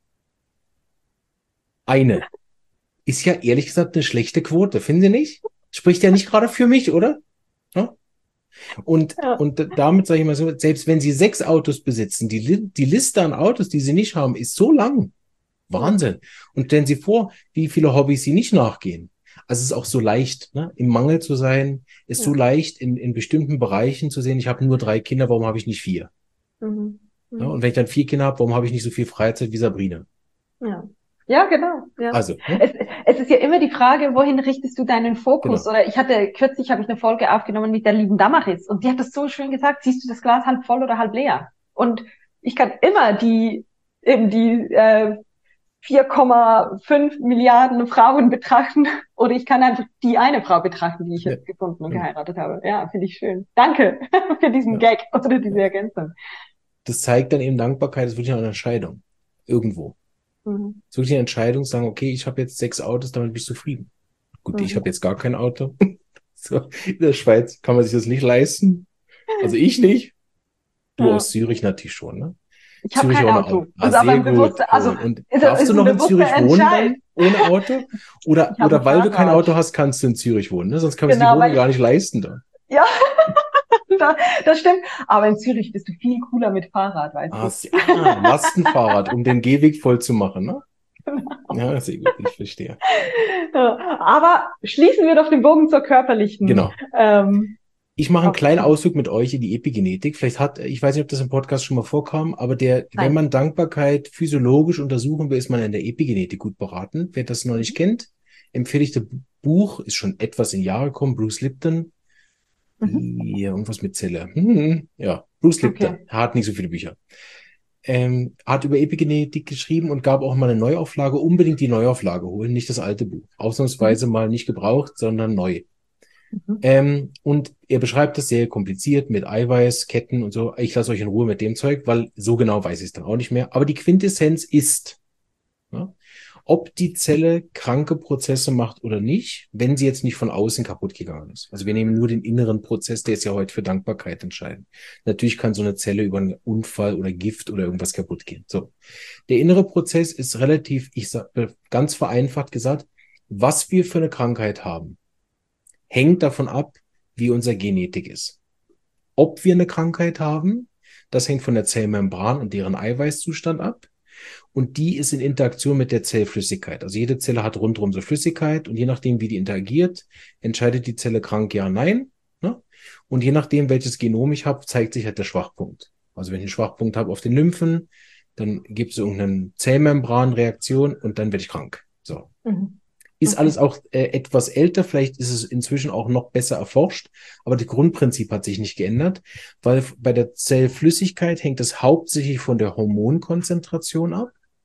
Eine. Ist ja ehrlich gesagt eine schlechte Quote, finden Sie nicht? Spricht ja nicht gerade für mich, oder? Ja? Und damit sage ich mal so, selbst wenn Sie 6 Autos besitzen, die Liste an Autos, die Sie nicht haben, ist so lang. Wahnsinn. Und stellen Sie vor, wie viele Hobbys Sie nicht nachgehen. Also es ist auch so leicht, ne? Im Mangel zu sein, ist so leicht in bestimmten Bereichen zu sehen, ich habe nur 3 Kinder, warum habe ich nicht 4? Ja, und wenn ich dann 4 Kinder habe, warum habe ich nicht so viel Freizeit wie Sabrina? Ja, genau. Ja. Also, ne? Es ist ja immer die Frage, wohin richtest du deinen Fokus? Genau. Oder kürzlich habe ich eine Folge aufgenommen mit der lieben Damaris und die hat das so schön gesagt, siehst du das Glas halb voll oder halb leer? Und ich kann immer die 4,5 Milliarden Frauen betrachten oder ich kann einfach die eine Frau betrachten, die ich jetzt gefunden und geheiratet habe. Ja, finde ich schön. Danke für diesen Gag oder diese Ergänzung. Das zeigt dann eben, Dankbarkeit ist wirklich eine Entscheidung. Irgendwo. Es ist wirklich eine Entscheidung, sagen, okay, ich habe jetzt 6 Autos, damit bin ich zufrieden. Gut, ich habe jetzt gar kein Auto. So, in der Schweiz kann man sich das nicht leisten. Also ich nicht. Du aus Zürich natürlich schon, ne? Ich habe kein Auto. Sehr gut. Und darfst du noch in Zürich wohnen dann ohne Auto? Oder weil du kein Auto hast, kannst du in Zürich wohnen, ne? Sonst kann man sich die Wohnung gar nicht leisten da. Ja, das stimmt. Aber in Zürich bist du viel cooler mit Fahrrad, weißt du? Lastenfahrrad, um den Gehweg voll zu machen, ne? Ja, sehr gut, ich verstehe. Aber schließen wir doch den Bogen zur körperlichen. Genau. Ich mache einen kleinen Ausflug mit euch in die Epigenetik. Ich weiß nicht, ob das im Podcast schon mal vorkam, aber wenn man Dankbarkeit physiologisch untersuchen will, ist man in der Epigenetik gut beraten. Wer das noch nicht kennt, empfehle ich das Buch, ist schon etwas in Jahre gekommen, Bruce Lipton. Ja, irgendwas mit Zelle. Ja, Bruce Lipton. Er hat nicht so viele Bücher. Hat über Epigenetik geschrieben und gab auch mal eine Neuauflage. Unbedingt die Neuauflage holen, nicht das alte Buch. Ausnahmsweise mal nicht gebraucht, sondern neu. Und er beschreibt das sehr kompliziert mit Eiweiß, Ketten und so. Ich lasse euch in Ruhe mit dem Zeug, weil so genau weiß ich es dann auch nicht mehr. Aber die Quintessenz ist, ob die Zelle kranke Prozesse macht oder nicht, wenn sie jetzt nicht von außen kaputt gegangen ist. Also wir nehmen nur den inneren Prozess, der ist ja heute für Dankbarkeit entscheidend. Natürlich kann so eine Zelle über einen Unfall oder Gift oder irgendwas kaputt gehen. So. Der innere Prozess ist relativ, ganz vereinfacht gesagt, was wir für eine Krankheit haben, hängt davon ab, wie unsere Genetik ist. Ob wir eine Krankheit haben, das hängt von der Zellmembran und deren Eiweißzustand ab. Und die ist in Interaktion mit der Zellflüssigkeit. Also jede Zelle hat rundherum so Flüssigkeit und je nachdem, wie die interagiert, entscheidet die Zelle krank, ja, nein. Ne? Und je nachdem, welches Genom ich habe, zeigt sich halt der Schwachpunkt. Also wenn ich einen Schwachpunkt habe auf den Lymphen, dann gibt es irgendeine Zellmembranreaktion und dann werde ich krank. So. Ist alles auch etwas älter, vielleicht ist es inzwischen auch noch besser erforscht, aber das Grundprinzip hat sich nicht geändert, weil bei der Zellflüssigkeit hängt es hauptsächlich von der Hormonkonzentration ab.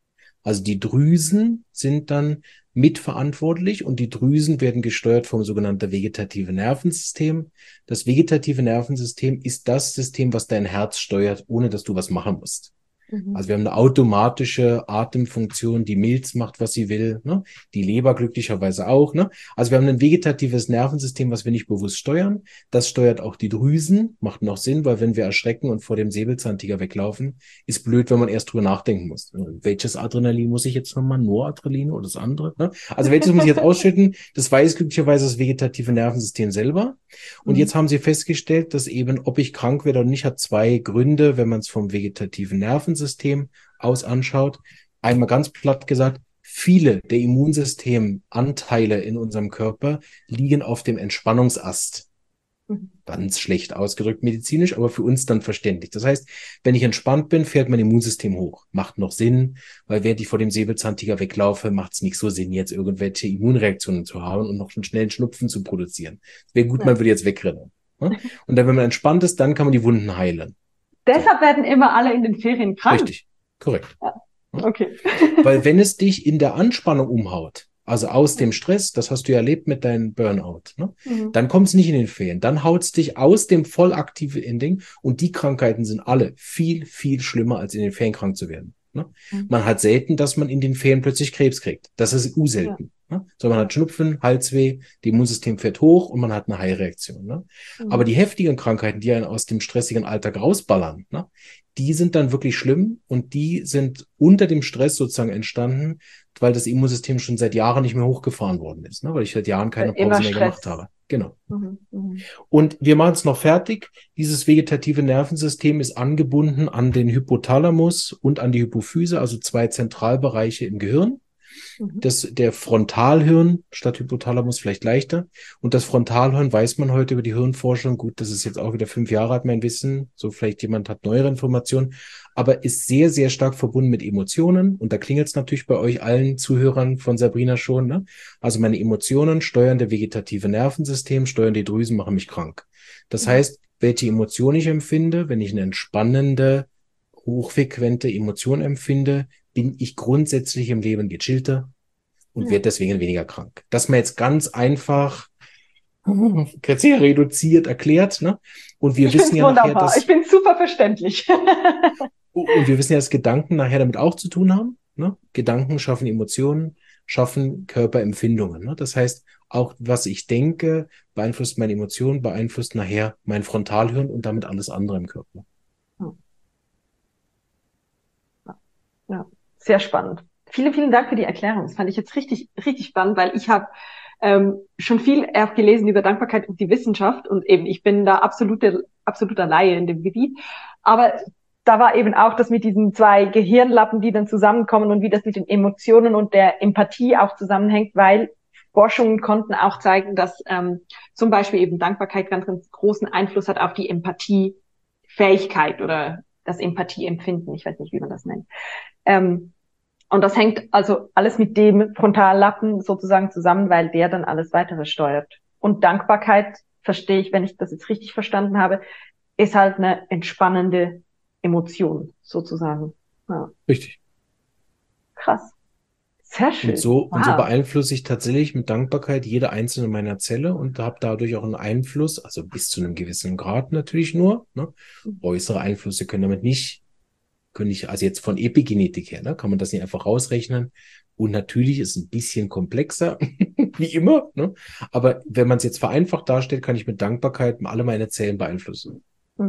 Also die Drüsen sind dann mitverantwortlich und die Drüsen werden gesteuert vom sogenannten vegetative Nervensystem. Das vegetative Nervensystem ist das System, was dein Herz steuert, ohne dass du was machen musst. Also wir haben eine automatische Atemfunktion, die Milz macht, was sie will, ne? Die Leber glücklicherweise auch. Ne? Also wir haben ein vegetatives Nervensystem, was wir nicht bewusst steuern. Das steuert auch die Drüsen, macht noch Sinn, weil wenn wir erschrecken und vor dem Säbelzahntiger weglaufen, ist blöd, wenn man erst drüber nachdenken muss. Welches Adrenalin muss ich jetzt nochmal? Noradrenalin oder das andere? Ne? Also welches muss ich jetzt ausschütten? Das weiß glücklicherweise das vegetative Nervensystem selber. Und jetzt haben sie festgestellt, dass eben, ob ich krank werde oder nicht, hat zwei Gründe, wenn man es vom vegetativen Nervensystem aus anschaut. Einmal ganz platt gesagt, viele der Immunsystemanteile in unserem Körper liegen auf dem Entspannungsast. Ganz schlecht ausgedrückt medizinisch, aber für uns dann verständlich. Das heißt, wenn ich entspannt bin, fährt mein Immunsystem hoch. Macht noch Sinn, weil während ich vor dem Säbelzahntiger weglaufe, macht es nicht so Sinn, jetzt irgendwelche Immunreaktionen zu haben und noch einen schnellen Schnupfen zu produzieren. Wäre gut, man würde jetzt wegrennen. Und dann, wenn man entspannt ist, dann kann man die Wunden heilen. Deshalb werden immer alle in den Ferien krank. Richtig, korrekt. Ja. Okay. Weil wenn es dich in der Anspannung umhaut, also aus dem Stress, das hast du ja erlebt mit deinem Burnout, ne? Dann kommt es nicht in den Ferien. Dann haut es dich aus dem voll aktiven Ending und die Krankheiten sind alle viel, viel schlimmer, als in den Ferien krank zu werden. Ne? Man hat selten, dass man in den Ferien plötzlich Krebs kriegt. Das ist selten. Ne? So, man hat Schnupfen, Halsweh, das Immunsystem fährt hoch und man hat eine Heilreaktion. Ne? Aber die heftigen Krankheiten, die einen aus dem stressigen Alltag rausballern, ne? Die sind dann wirklich schlimm und die sind unter dem Stress sozusagen entstanden, weil das Immunsystem schon seit Jahren nicht mehr hochgefahren worden ist, ne? Weil ich seit Jahren keine Pause mehr gemacht habe. Genau. Und wir machen es noch fertig. Dieses vegetative Nervensystem ist angebunden an den Hypothalamus und an die Hypophyse, also zwei Zentralbereiche im Gehirn. Der Frontalhirn statt Hypothalamus vielleicht leichter. Und das Frontalhirn weiß man heute über die Hirnforschung. Gut, das ist jetzt auch wieder 5 Jahre alt, mein Wissen. So vielleicht jemand hat neuere Informationen. Aber ist sehr, sehr stark verbunden mit Emotionen. Und da klingelt es natürlich bei euch allen Zuhörern von Sabrina schon. Ne? Also meine Emotionen steuern das vegetative Nervensystem, steuern die Drüsen, machen mich krank. Das heißt, welche Emotion ich empfinde, wenn ich eine entspannende, hochfrequente Emotion empfinde, bin ich grundsätzlich im Leben gechillter und werde deswegen weniger krank. Das man jetzt ganz einfach sehr reduziert erklärt, ne? Und wir wissen ja nachher, dass ich bin super verständlich. Und wir wissen ja, dass Gedanken nachher damit auch zu tun haben. Ne? Gedanken schaffen Emotionen, schaffen Körperempfindungen. Ne? Das heißt, auch was ich denke, beeinflusst meine Emotionen, beeinflusst nachher mein Frontalhirn und damit alles andere im Körper. Ja, sehr spannend. Vielen, vielen Dank für die Erklärung. Das fand ich jetzt richtig, richtig spannend, weil ich habe schon viel auch gelesen über Dankbarkeit und die Wissenschaft und eben ich bin da absoluter Laie in dem Gebiet. Aber da war eben auch das mit diesen zwei Gehirnlappen, die dann zusammenkommen und wie das mit den Emotionen und der Empathie auch zusammenhängt, weil Forschungen konnten auch zeigen, dass zum Beispiel eben Dankbarkeit ganz, ganz großen Einfluss hat auf die Empathiefähigkeit oder das Empathieempfinden. Ich weiß nicht, wie man das nennt. Und das hängt also alles mit dem Frontallappen sozusagen zusammen, weil der dann alles weitere steuert. Und Dankbarkeit, verstehe ich, wenn ich das jetzt richtig verstanden habe, ist halt eine entspannende Emotion sozusagen. Ja. Richtig. Krass. Sehr schön. Und so beeinflusse ich tatsächlich mit Dankbarkeit jede einzelne meiner Zelle und habe dadurch auch einen Einfluss, also bis zu einem gewissen Grad natürlich nur. Ne? Äußere Einflüsse können also jetzt von Epigenetik her, ne, kann man das nicht einfach rausrechnen. Und natürlich ist es ein bisschen komplexer, wie immer. Ne? Aber wenn man es jetzt vereinfacht darstellt, kann ich mit Dankbarkeit alle meine Zellen beeinflussen.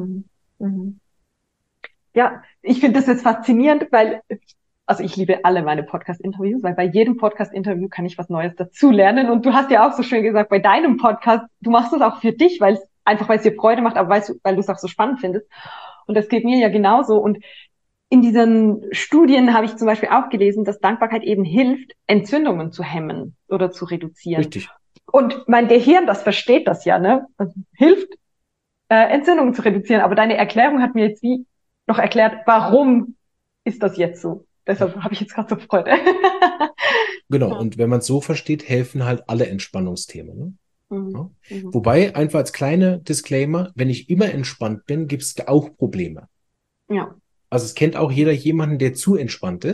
Ja, ich finde das jetzt faszinierend, weil also ich liebe alle meine Podcast-Interviews, weil bei jedem Podcast-Interview kann ich was Neues dazulernen. Und du hast ja auch so schön gesagt, bei deinem Podcast, du machst es auch für dich, weil es dir Freude macht, aber weil du es auch so spannend findest. Und das geht mir ja genauso. Und in diesen Studien habe ich zum Beispiel auch gelesen, dass Dankbarkeit eben hilft, Entzündungen zu hemmen oder zu reduzieren. Richtig. Und mein Gehirn, das versteht das ja, ne? Das hilft, Entzündungen zu reduzieren. Aber deine Erklärung hat mir jetzt wie noch erklärt, warum ist das jetzt so? Deshalb habe ich jetzt gerade so Freude. Genau, ja. Und wenn man es so versteht, helfen halt alle Entspannungsthemen. Ne? Ja. Wobei, einfach als kleiner Disclaimer, wenn ich immer entspannt bin, gibt es auch Probleme. Ja. Also es kennt auch jeder jemanden, der zu entspannt ist.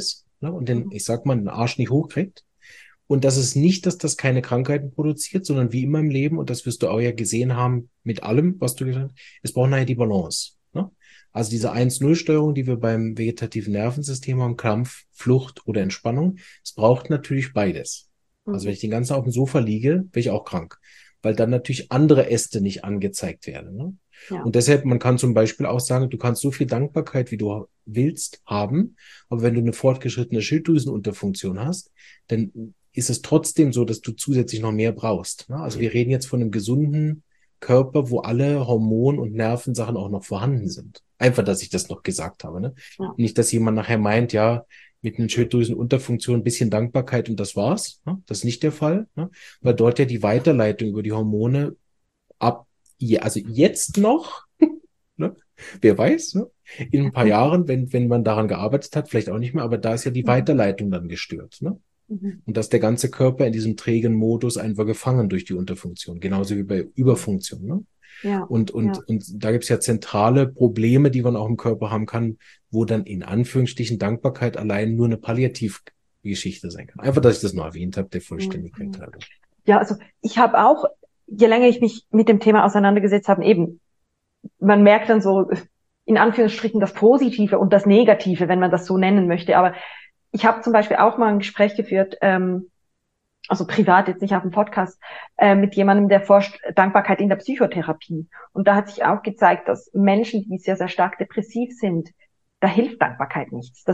ne, und den, ich sag mal, den Arsch nicht hochkriegt. Und das ist nicht, dass das keine Krankheiten produziert, sondern wie immer im Leben, und das wirst du auch ja gesehen haben mit allem, was du gesagt hast, es braucht nachher die Balance. Ne? Also diese 1-0-Steuerung, die wir beim vegetativen Nervensystem haben, Kampf, Flucht oder Entspannung, es braucht natürlich beides. Also wenn ich den ganzen Tag auf dem Sofa liege, bin ich auch krank, weil dann natürlich andere Äste nicht angezeigt werden. Ne? Ja. Und deshalb, man kann zum Beispiel auch sagen, du kannst so viel Dankbarkeit, wie du willst, haben, aber wenn du eine fortgeschrittene Schilddrüsenunterfunktion hast, dann ist es trotzdem so, dass du zusätzlich noch mehr brauchst. Ne? Also wir reden jetzt von einem gesunden Körper, wo alle Hormon- und Nervensachen auch noch vorhanden sind. Einfach, dass ich das noch gesagt habe. Ne? Ja. Nicht, dass jemand nachher meint, ja, mit einer Schilddrüsenunterfunktion ein bisschen Dankbarkeit und das war's. Ne? Das ist nicht der Fall, ne? Weil dort ja die Weiterleitung über die Hormone also jetzt noch, ne? Wer weiß, ne? In ein paar Jahren, wenn man daran gearbeitet hat, vielleicht auch nicht mehr, aber da ist ja die Weiterleitung dann gestört. Ne? Und dass der ganze Körper in diesem trägen Modus einfach gefangen durch die Unterfunktion, genauso wie bei Überfunktion. Ne? Ja, und da gibt es ja zentrale Probleme, die man auch im Körper haben kann, wo dann in Anführungsstrichen Dankbarkeit allein nur eine Palliativgeschichte sein kann. Einfach, dass ich das noch erwähnt habe, der Vollständigkeit halber. Ja, also ich habe auch, je länger ich mich mit dem Thema auseinandergesetzt habe, eben, man merkt dann so in Anführungsstrichen das Positive und das Negative, wenn man das so nennen möchte, aber ich habe zum Beispiel auch mal ein Gespräch geführt, also privat, jetzt nicht auf dem Podcast, mit jemandem, der forscht Dankbarkeit in der Psychotherapie. Und da hat sich auch gezeigt, dass Menschen, die sehr, sehr stark depressiv sind, da hilft Dankbarkeit nichts.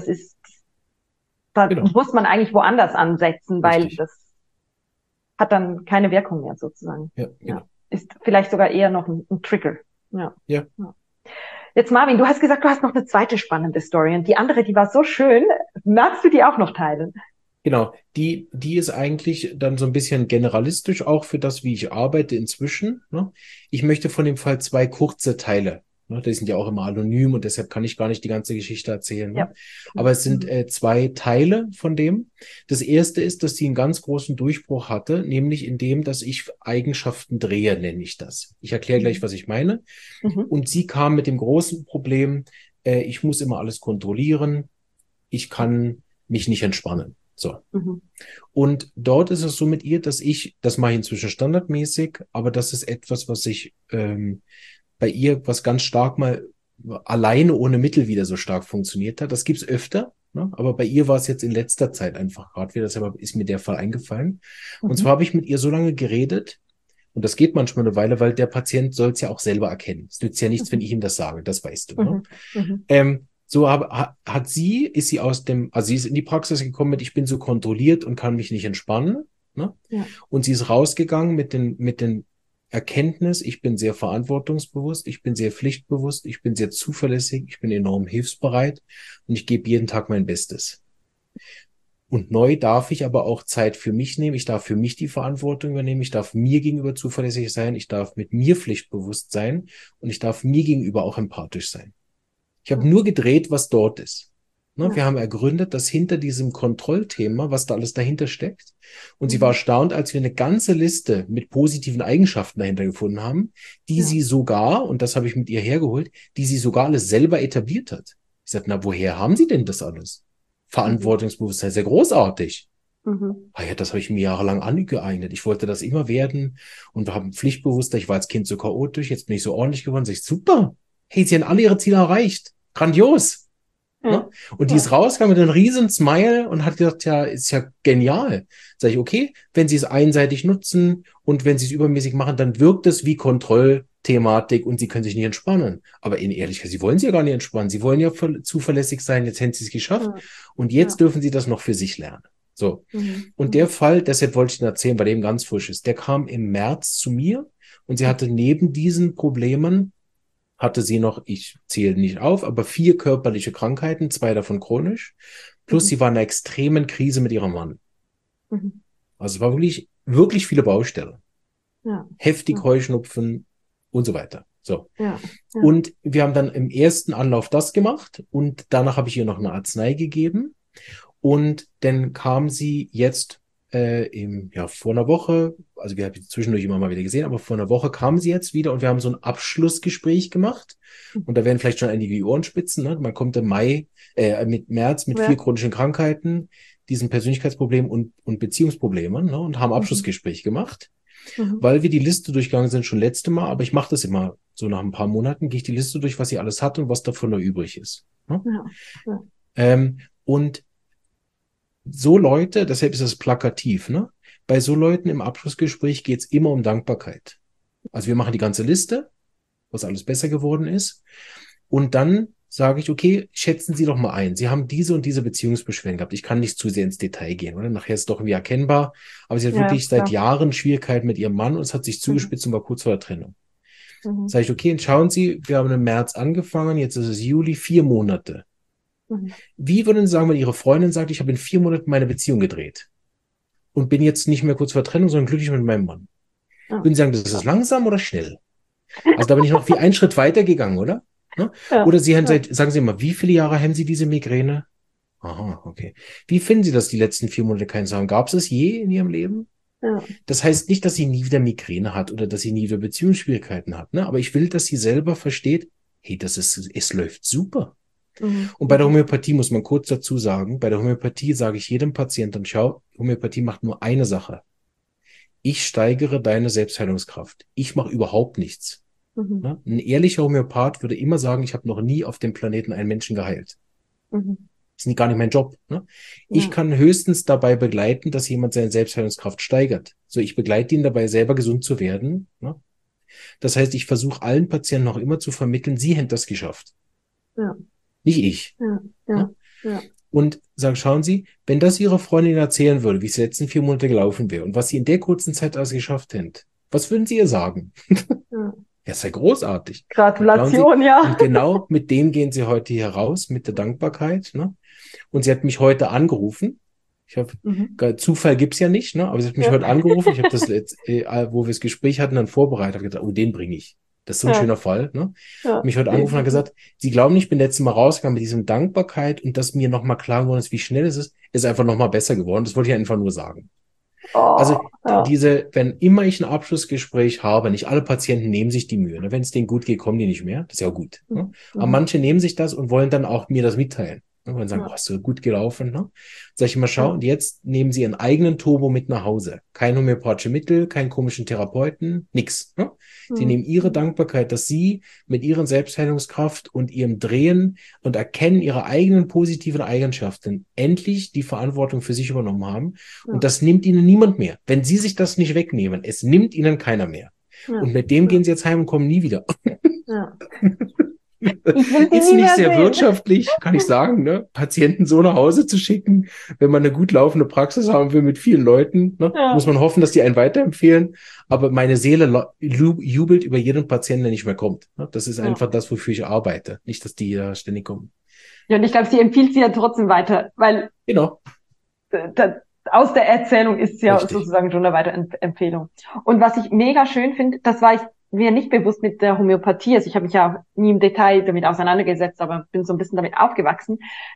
Da muss man eigentlich woanders ansetzen, weil das hat dann keine Wirkung mehr sozusagen. Ja, genau. Ja. Ist vielleicht sogar eher noch ein Trigger. Ja. Ja. Jetzt Marvin, du hast gesagt, du hast noch eine zweite spannende Story und die andere, die war so schön. Magst du die auch noch teilen? Genau, die ist eigentlich dann so ein bisschen generalistisch auch für das, wie ich arbeite inzwischen. Ne? Ich möchte von dem Fall 2 kurze Teile. Ne? Die sind ja auch immer anonym und deshalb kann ich gar nicht die ganze Geschichte erzählen. Ne? Ja. Aber es sind 2 Teile von dem. Das erste ist, dass sie einen ganz großen Durchbruch hatte, nämlich in dem, dass ich Eigenschaften drehe, nenne ich das. Ich erkläre gleich, was ich meine. Und sie kam mit dem großen Problem, ich muss immer alles kontrollieren, ich kann mich nicht entspannen. So. Und dort ist es so mit ihr, dass das mache ich inzwischen standardmäßig, aber das ist etwas, was ich bei ihr, was ganz stark mal alleine ohne Mittel wieder so stark funktioniert hat. Das gibt's öfter, ne? Aber bei ihr war es jetzt in letzter Zeit einfach gerade wieder, deshalb ist mir der Fall eingefallen. Und zwar habe ich mit ihr so lange geredet, und das geht manchmal eine Weile, weil der Patient soll es ja auch selber erkennen. Es nützt ja nichts, wenn ich ihm das sage, das weißt du. Ne? So ist sie sie ist in die Praxis gekommen mit, ich bin so kontrolliert und kann mich nicht entspannen. Ne? Ja. Und sie ist rausgegangen mit den Erkenntnis, ich bin sehr verantwortungsbewusst, ich bin sehr pflichtbewusst, ich bin sehr zuverlässig, ich bin enorm hilfsbereit und ich gebe jeden Tag mein Bestes. Und neu darf ich aber auch Zeit für mich nehmen. Ich darf für mich die Verantwortung übernehmen. Ich darf mir gegenüber zuverlässig sein. Ich darf mit mir pflichtbewusst sein. Und ich darf mir gegenüber auch empathisch sein. Ich habe nur gedreht, was dort ist. Ne? Wir haben ergründet, dass hinter diesem Kontrollthema, was da alles dahinter steckt. Und sie war erstaunt, als wir eine ganze Liste mit positiven Eigenschaften dahinter gefunden haben, die sie sogar, und das habe ich mit ihr hergeholt, die sie sogar alles selber etabliert hat. Ich sagte, na, woher haben Sie denn das alles? Verantwortungsbewusstsein, sehr großartig. Ah ja, das habe ich mir jahrelang angeeignet. Ich wollte das immer werden und wir haben pflichtbewusster. Ich war als Kind so chaotisch, jetzt bin ich so ordentlich geworden. Sag ich, super. Hey, sie haben alle ihre Ziele erreicht. Grandios. Ne? Und die ist rausgegangen mit einem riesen Smile und hat gesagt, ja, ist ja genial. Sag ich, okay, wenn sie es einseitig nutzen und wenn sie es übermäßig machen, dann wirkt es wie Kontrollthematik und sie können sich nicht entspannen. Aber in Ehrlichkeit, sie wollen sich ja gar nicht entspannen. Sie wollen ja zuverlässig sein. Jetzt haben sie es geschafft. Und jetzt dürfen sie das noch für sich lernen. So. Und der Fall, deshalb wollte ich ihn erzählen, weil der eben ganz frisch ist, der kam im März zu mir und sie hatte neben diesen Problemen hatte sie noch, ich zähle nicht auf, aber 4 körperliche Krankheiten, 2 davon chronisch, plus sie war in einer extremen Krise mit ihrem Mann. Also es war wirklich, wirklich viele Baustellen. Ja. Heftig Heuschnupfen und so weiter. So. Ja. Ja. Und wir haben dann im ersten Anlauf das gemacht und danach habe ich ihr noch eine Arznei gegeben und dann kam sie jetzt vor einer Woche, also wir haben sie zwischendurch immer mal wieder gesehen, aber vor einer Woche kam sie jetzt wieder und wir haben so ein Abschlussgespräch gemacht. Und da werden vielleicht schon einige die Ohren spitzen. Ne? Man kommt im März mit 4 chronischen Krankheiten, diesen Persönlichkeitsproblemen und Beziehungsproblemen, ne? Und haben Abschlussgespräch gemacht, weil wir die Liste durchgegangen sind schon letzte Mal, aber ich mache das immer so nach ein paar Monaten, gehe ich die Liste durch, was sie alles hat und was davon noch übrig ist. Ne? Und so Leute, deshalb ist das plakativ, ne? Bei so Leuten im Abschlussgespräch geht es immer um Dankbarkeit. Also wir machen die ganze Liste, was alles besser geworden ist. Und dann sage ich, okay, schätzen Sie doch mal ein. Sie haben diese und diese Beziehungsbeschwerden gehabt. Ich kann nicht zu sehr ins Detail gehen, oder? Nachher ist es doch irgendwie erkennbar. Aber sie hat wirklich seit Jahren Schwierigkeiten mit ihrem Mann und es hat sich zugespitzt und war kurz vor der Trennung. Sage ich, okay, schauen Sie, wir haben im März angefangen, jetzt ist es Juli, 4 Monate. Wie würden Sie sagen, wenn Ihre Freundin sagt, ich habe in 4 Monaten meine Beziehung gedreht und bin jetzt nicht mehr kurz vor der Trennung, sondern glücklich mit meinem Mann? Würden Sie sagen, das ist langsam oder schnell? Also da bin ich noch wie einen Schritt weiter gegangen, oder? Ne? Oder Sie haben sagen Sie mal, wie viele Jahre haben Sie diese Migräne? Aha, okay. Wie finden Sie das, die letzten 4 Monate keins haben? Gab es das je in Ihrem Leben? Das heißt nicht, dass sie nie wieder Migräne hat oder dass sie nie wieder Beziehungsschwierigkeiten hat, ne? Aber ich will, dass sie selber versteht, hey, es läuft super. Und bei der Homöopathie muss man kurz dazu sagen, bei der Homöopathie sage ich jedem Patienten, schau, Homöopathie macht nur eine Sache. Ich steigere deine Selbstheilungskraft. Ich mache überhaupt nichts. Ne? Ein ehrlicher Homöopath würde immer sagen, ich habe noch nie auf dem Planeten einen Menschen geheilt. Das ist gar nicht mein Job. Ne? Ich kann höchstens dabei begleiten, dass jemand seine Selbstheilungskraft steigert. So, ich begleite ihn dabei, selber gesund zu werden. Ne? Das heißt, ich versuche allen Patienten noch immer zu vermitteln, sie hätten das geschafft. Nicht ich. Ne? Und sagen, schauen Sie, wenn das Ihre Freundin erzählen würde, wie es die letzten 4 Monate gelaufen wäre und was Sie in der kurzen Zeit alles geschafft hätten, was würden Sie ihr sagen? Ja, ist ja großartig. Gratulation, ja. Und genau mit dem gehen Sie heute hier raus, mit der Dankbarkeit. Ne? Und sie hat mich heute angerufen. Zufall gibt's ja nicht, ne? Aber sie hat mich heute angerufen. Ich habe das wo wir das Gespräch hatten, dann vorbereitet. Habe gedacht, oh, den bringe ich. Das ist so ein schöner Fall. Ne? Mich heute angerufen und hat gesagt, Sie glauben nicht, ich bin letztes Mal rausgegangen mit diesem Dankbarkeit und dass mir nochmal klar geworden ist, wie schnell es ist einfach nochmal besser geworden. Das wollte ich einfach nur sagen. Wenn immer ich ein Abschlussgespräch habe, nicht alle Patienten nehmen sich die Mühe. Ne? Wenn es denen gut geht, kommen die nicht mehr. Das ist ja gut. Ne? Aber manche nehmen sich das und wollen dann auch mir das mitteilen. Ne? Wollen sagen, hast du gut gelaufen. Ne? Sag ich immer, schau, und jetzt nehmen sie ihren eigenen Turbo mit nach Hause. Kein homöopathische Mittel, keinen komischen Therapeuten, nix. Ne? Sie nehmen ihre Dankbarkeit, dass sie mit ihren Selbstheilungskraft und ihrem Drehen und Erkennen ihrer eigenen positiven Eigenschaften endlich die Verantwortung für sich übernommen haben. Und das nimmt ihnen niemand mehr. Wenn sie sich das nicht wegnehmen, es nimmt ihnen keiner mehr. Und mit dem gehen sie jetzt heim und kommen nie wieder. Ist nicht sehr wirtschaftlich, kann ich sagen, ne? Patienten so nach Hause zu schicken, wenn man eine gut laufende Praxis haben will mit vielen Leuten, ne? Muss man hoffen, dass die einen weiterempfehlen. Aber meine Seele jubelt über jeden Patienten, der nicht mehr kommt. Ne? Das ist einfach das, wofür ich arbeite. Nicht, dass die ständig kommen. Ja, und ich glaube, sie empfiehlt sie ja trotzdem weiter, weil aus der Erzählung ist ja sozusagen schon eine Weiterempfehlung. Und was ich mega schön finde, das war ich mir nicht bewusst mit der Homöopathie, also ich habe mich ja nie im Detail damit auseinandergesetzt, aber bin so ein bisschen damit aufgewachsen.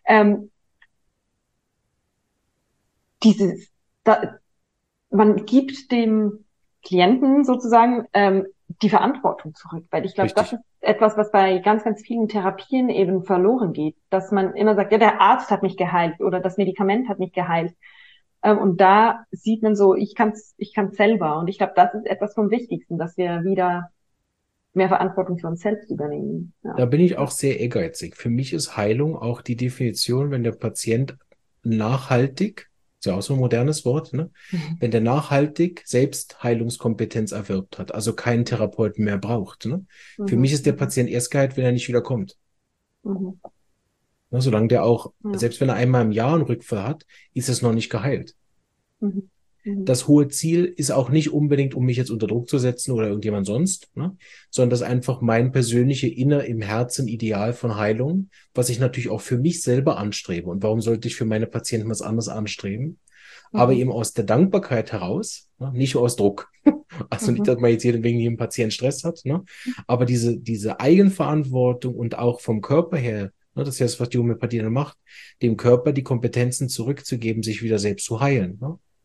Man gibt dem Klienten sozusagen die Verantwortung zurück, weil ich glaube, das ist etwas, was bei ganz, ganz vielen Therapien eben verloren geht, dass man immer sagt, ja, der Arzt hat mich geheilt oder das Medikament hat mich geheilt. Und da sieht man so, ich kann's selber. Und ich glaube, das ist etwas vom Wichtigsten, dass wir wieder mehr Verantwortung für uns selbst übernehmen. Ja. Da bin ich auch sehr ehrgeizig. Für mich ist Heilung auch die Definition, wenn der Patient nachhaltig, ist ja auch so ein modernes Wort, ne? Wenn der nachhaltig Selbstheilungskompetenz erwirbt hat, also keinen Therapeuten mehr braucht. Ne? Für mich ist der Patient erst geheilt, wenn er nicht wieder kommt. Ne, solange der auch, selbst wenn er einmal im Jahr einen Rückfall hat, ist es noch nicht geheilt. Das hohe Ziel ist auch nicht unbedingt, um mich jetzt unter Druck zu setzen oder irgendjemand sonst, ne, sondern das ist einfach mein persönliche im Herzen Ideal von Heilung, was ich natürlich auch für mich selber anstrebe. Und warum sollte ich für meine Patienten was anderes anstreben? Aber eben aus der Dankbarkeit heraus, ne, nicht aus Druck. Also nicht, dass man jetzt wegen jedem Patienten Stress hat, ne, aber diese Eigenverantwortung und auch vom Körper her, ne, das ist ja das, was die Homöopathie dann macht, dem Körper die Kompetenzen zurückzugeben, sich wieder selbst zu heilen. Ne?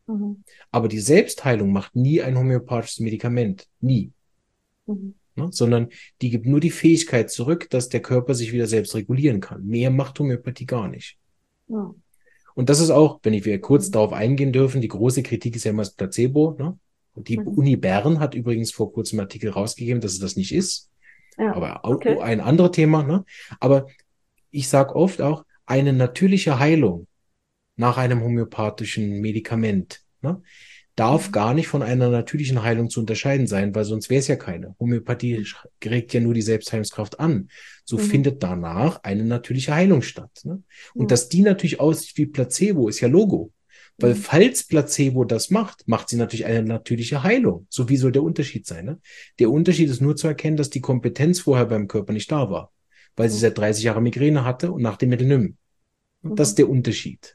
Aber die Selbstheilung macht nie ein homöopathisches Medikament. Nie. Ne? Sondern die gibt nur die Fähigkeit zurück, dass der Körper sich wieder selbst regulieren kann. Mehr macht Homöopathie gar nicht. Ja. Und das ist auch, wenn wir kurz darauf eingehen dürfen, die große Kritik ist ja immer das Placebo. Ne? Die Uni Bern hat übrigens vor kurzem einen Artikel rausgegeben, dass es das nicht ist. Ja, aber auch ein anderes Thema. Ne? Aber ich sage oft auch, eine natürliche Heilung nach einem homöopathischen Medikament, ne, darf gar nicht von einer natürlichen Heilung zu unterscheiden sein, weil sonst wäre es ja keine. Homöopathie regt ja nur die Selbstheilungskraft an. So findet danach eine natürliche Heilung statt. Ne? Und dass die natürlich aussieht wie Placebo, ist ja Logo. Weil falls Placebo das macht, macht sie natürlich eine natürliche Heilung. So wie soll der Unterschied sein? Ne? Der Unterschied ist nur zu erkennen, dass die Kompetenz vorher beim Körper nicht da war. Weil sie seit 30 Jahren Migräne hatte und nach dem Mittel nimmt. Das ist der Unterschied.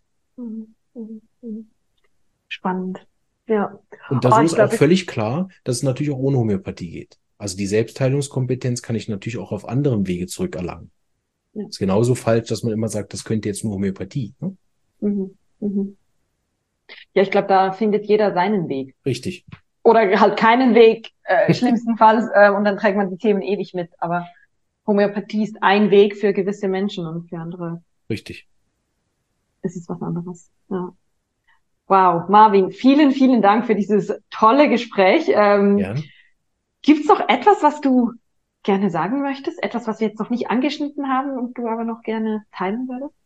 Spannend. Ja. Und da ist auch völlig klar, dass es natürlich auch ohne Homöopathie geht. Also die Selbstheilungskompetenz kann ich natürlich auch auf anderem Wege zurückerlangen. Ja. Ist genauso falsch, dass man immer sagt, das könnte jetzt nur Homöopathie. Ne? Ja, ich glaube, da findet jeder seinen Weg. Richtig. Oder halt keinen Weg, schlimmstenfalls, und dann trägt man die Themen ewig mit. Aber Homöopathie ist ein Weg für gewisse Menschen und für andere. Richtig. Es ist was anderes. Ja. Wow, Marvin, vielen, vielen Dank für dieses tolle Gespräch. Gibt's noch etwas, was du gerne sagen möchtest? Etwas, was wir jetzt noch nicht angeschnitten haben und du aber noch gerne teilen würdest?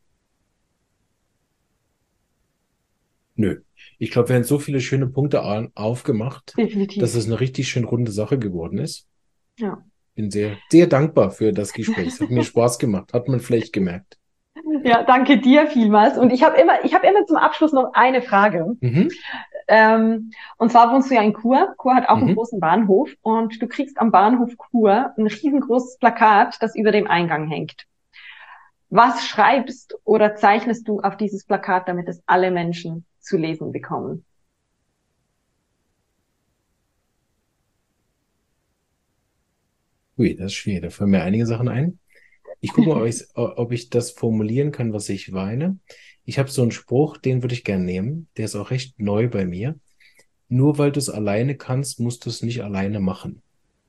Nö. Ich glaube, wir haben so viele schöne Punkte aufgemacht, definitiv, dass es eine richtig schön runde Sache geworden ist. Ja. Bin sehr, sehr dankbar für das Gespräch. Es hat mir Spaß gemacht. Hat man vielleicht gemerkt. Ja, danke dir vielmals. Und ich habe immer zum Abschluss noch eine Frage. Und zwar wohnst du ja in Chur. Chur hat auch einen großen Bahnhof und du kriegst am Bahnhof Chur ein riesengroßes Plakat, das über dem Eingang hängt. Was schreibst oder zeichnest du auf dieses Plakat, damit es alle Menschen zu lesen bekommen? Ui, das ist schwierig. Da fallen mir einige Sachen ein. Ich gucke mal, ob ich das formulieren kann, was ich meine. Ich habe so einen Spruch, den würde ich gerne nehmen. Der ist auch recht neu bei mir. Nur weil du es alleine kannst, musst du es nicht alleine machen.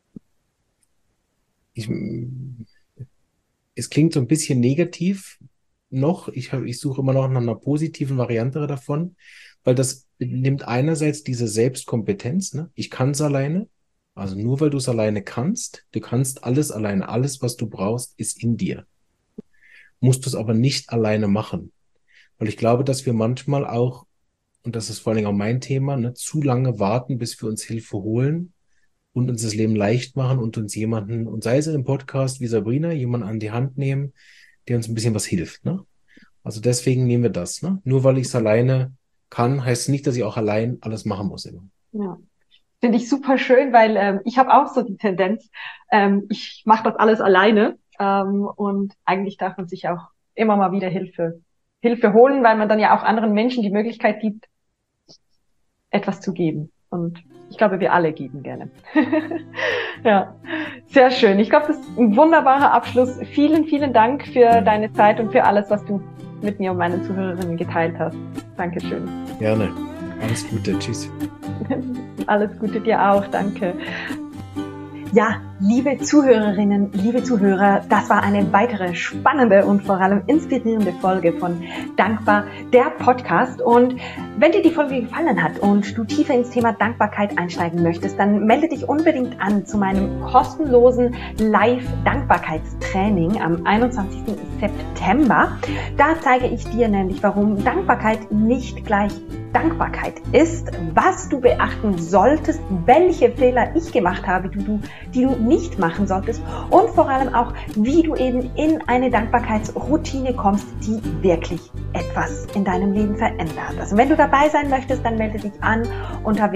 Es klingt so ein bisschen negativ noch. Ich suche immer noch nach einer positiven Variante davon, weil das nimmt einerseits diese Selbstkompetenz. Ne? Ich kann es alleine. Also nur weil du es alleine kannst, du kannst alles alleine, alles, was du brauchst, ist in dir. Musst du es aber nicht alleine machen. Weil ich glaube, dass wir manchmal auch, und das ist vor allen Dingen auch mein Thema, ne, zu lange warten, bis wir uns Hilfe holen und uns das Leben leicht machen und uns jemanden, und sei es in einem Podcast wie Sabrina, jemanden an die Hand nehmen, der uns ein bisschen was hilft. Ne? Also deswegen nehmen wir das. Ne? Nur weil ich es alleine kann, heißt nicht, dass ich auch allein alles machen muss immer. Ja. Finde ich super schön, weil ich habe auch so die Tendenz, ich mache das alles alleine und eigentlich darf man sich auch immer mal wieder Hilfe holen, weil man dann ja auch anderen Menschen die Möglichkeit gibt, etwas zu geben. Und ich glaube, wir alle geben gerne. Ja, sehr schön. Ich glaube, das ist ein wunderbarer Abschluss. Vielen, vielen Dank für deine Zeit und für alles, was du mit mir und meinen Zuhörerinnen geteilt hast. Dankeschön. Gerne. Alles Gute. Tschüss. Alles Gute dir auch. Danke. Ja, liebe Zuhörerinnen, liebe Zuhörer, das war eine weitere spannende und vor allem inspirierende Folge von Dankbar, der Podcast. Und wenn dir die Folge gefallen hat und du tiefer ins Thema Dankbarkeit einsteigen möchtest, dann melde dich unbedingt an zu meinem kostenlosen Live-Dankbarkeitstraining am 21. September. Da zeige ich dir nämlich, warum Dankbarkeit nicht gleich Dankbarkeit ist, was du beachten solltest, welche Fehler ich gemacht habe, die du nicht machen solltest und vor allem auch, wie du eben in eine Dankbarkeitsroutine kommst, die wirklich etwas in deinem Leben verändert. Also wenn du dabei sein möchtest, dann melde dich an unter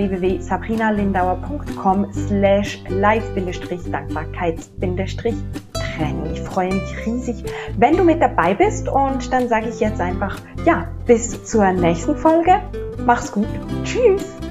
www.sabrinalindauer.com/live-dankbarkeits-training. Ich freue mich riesig, wenn du mit dabei bist und dann sage ich jetzt einfach, ja, bis zur nächsten Folge. Mach's gut. Tschüss.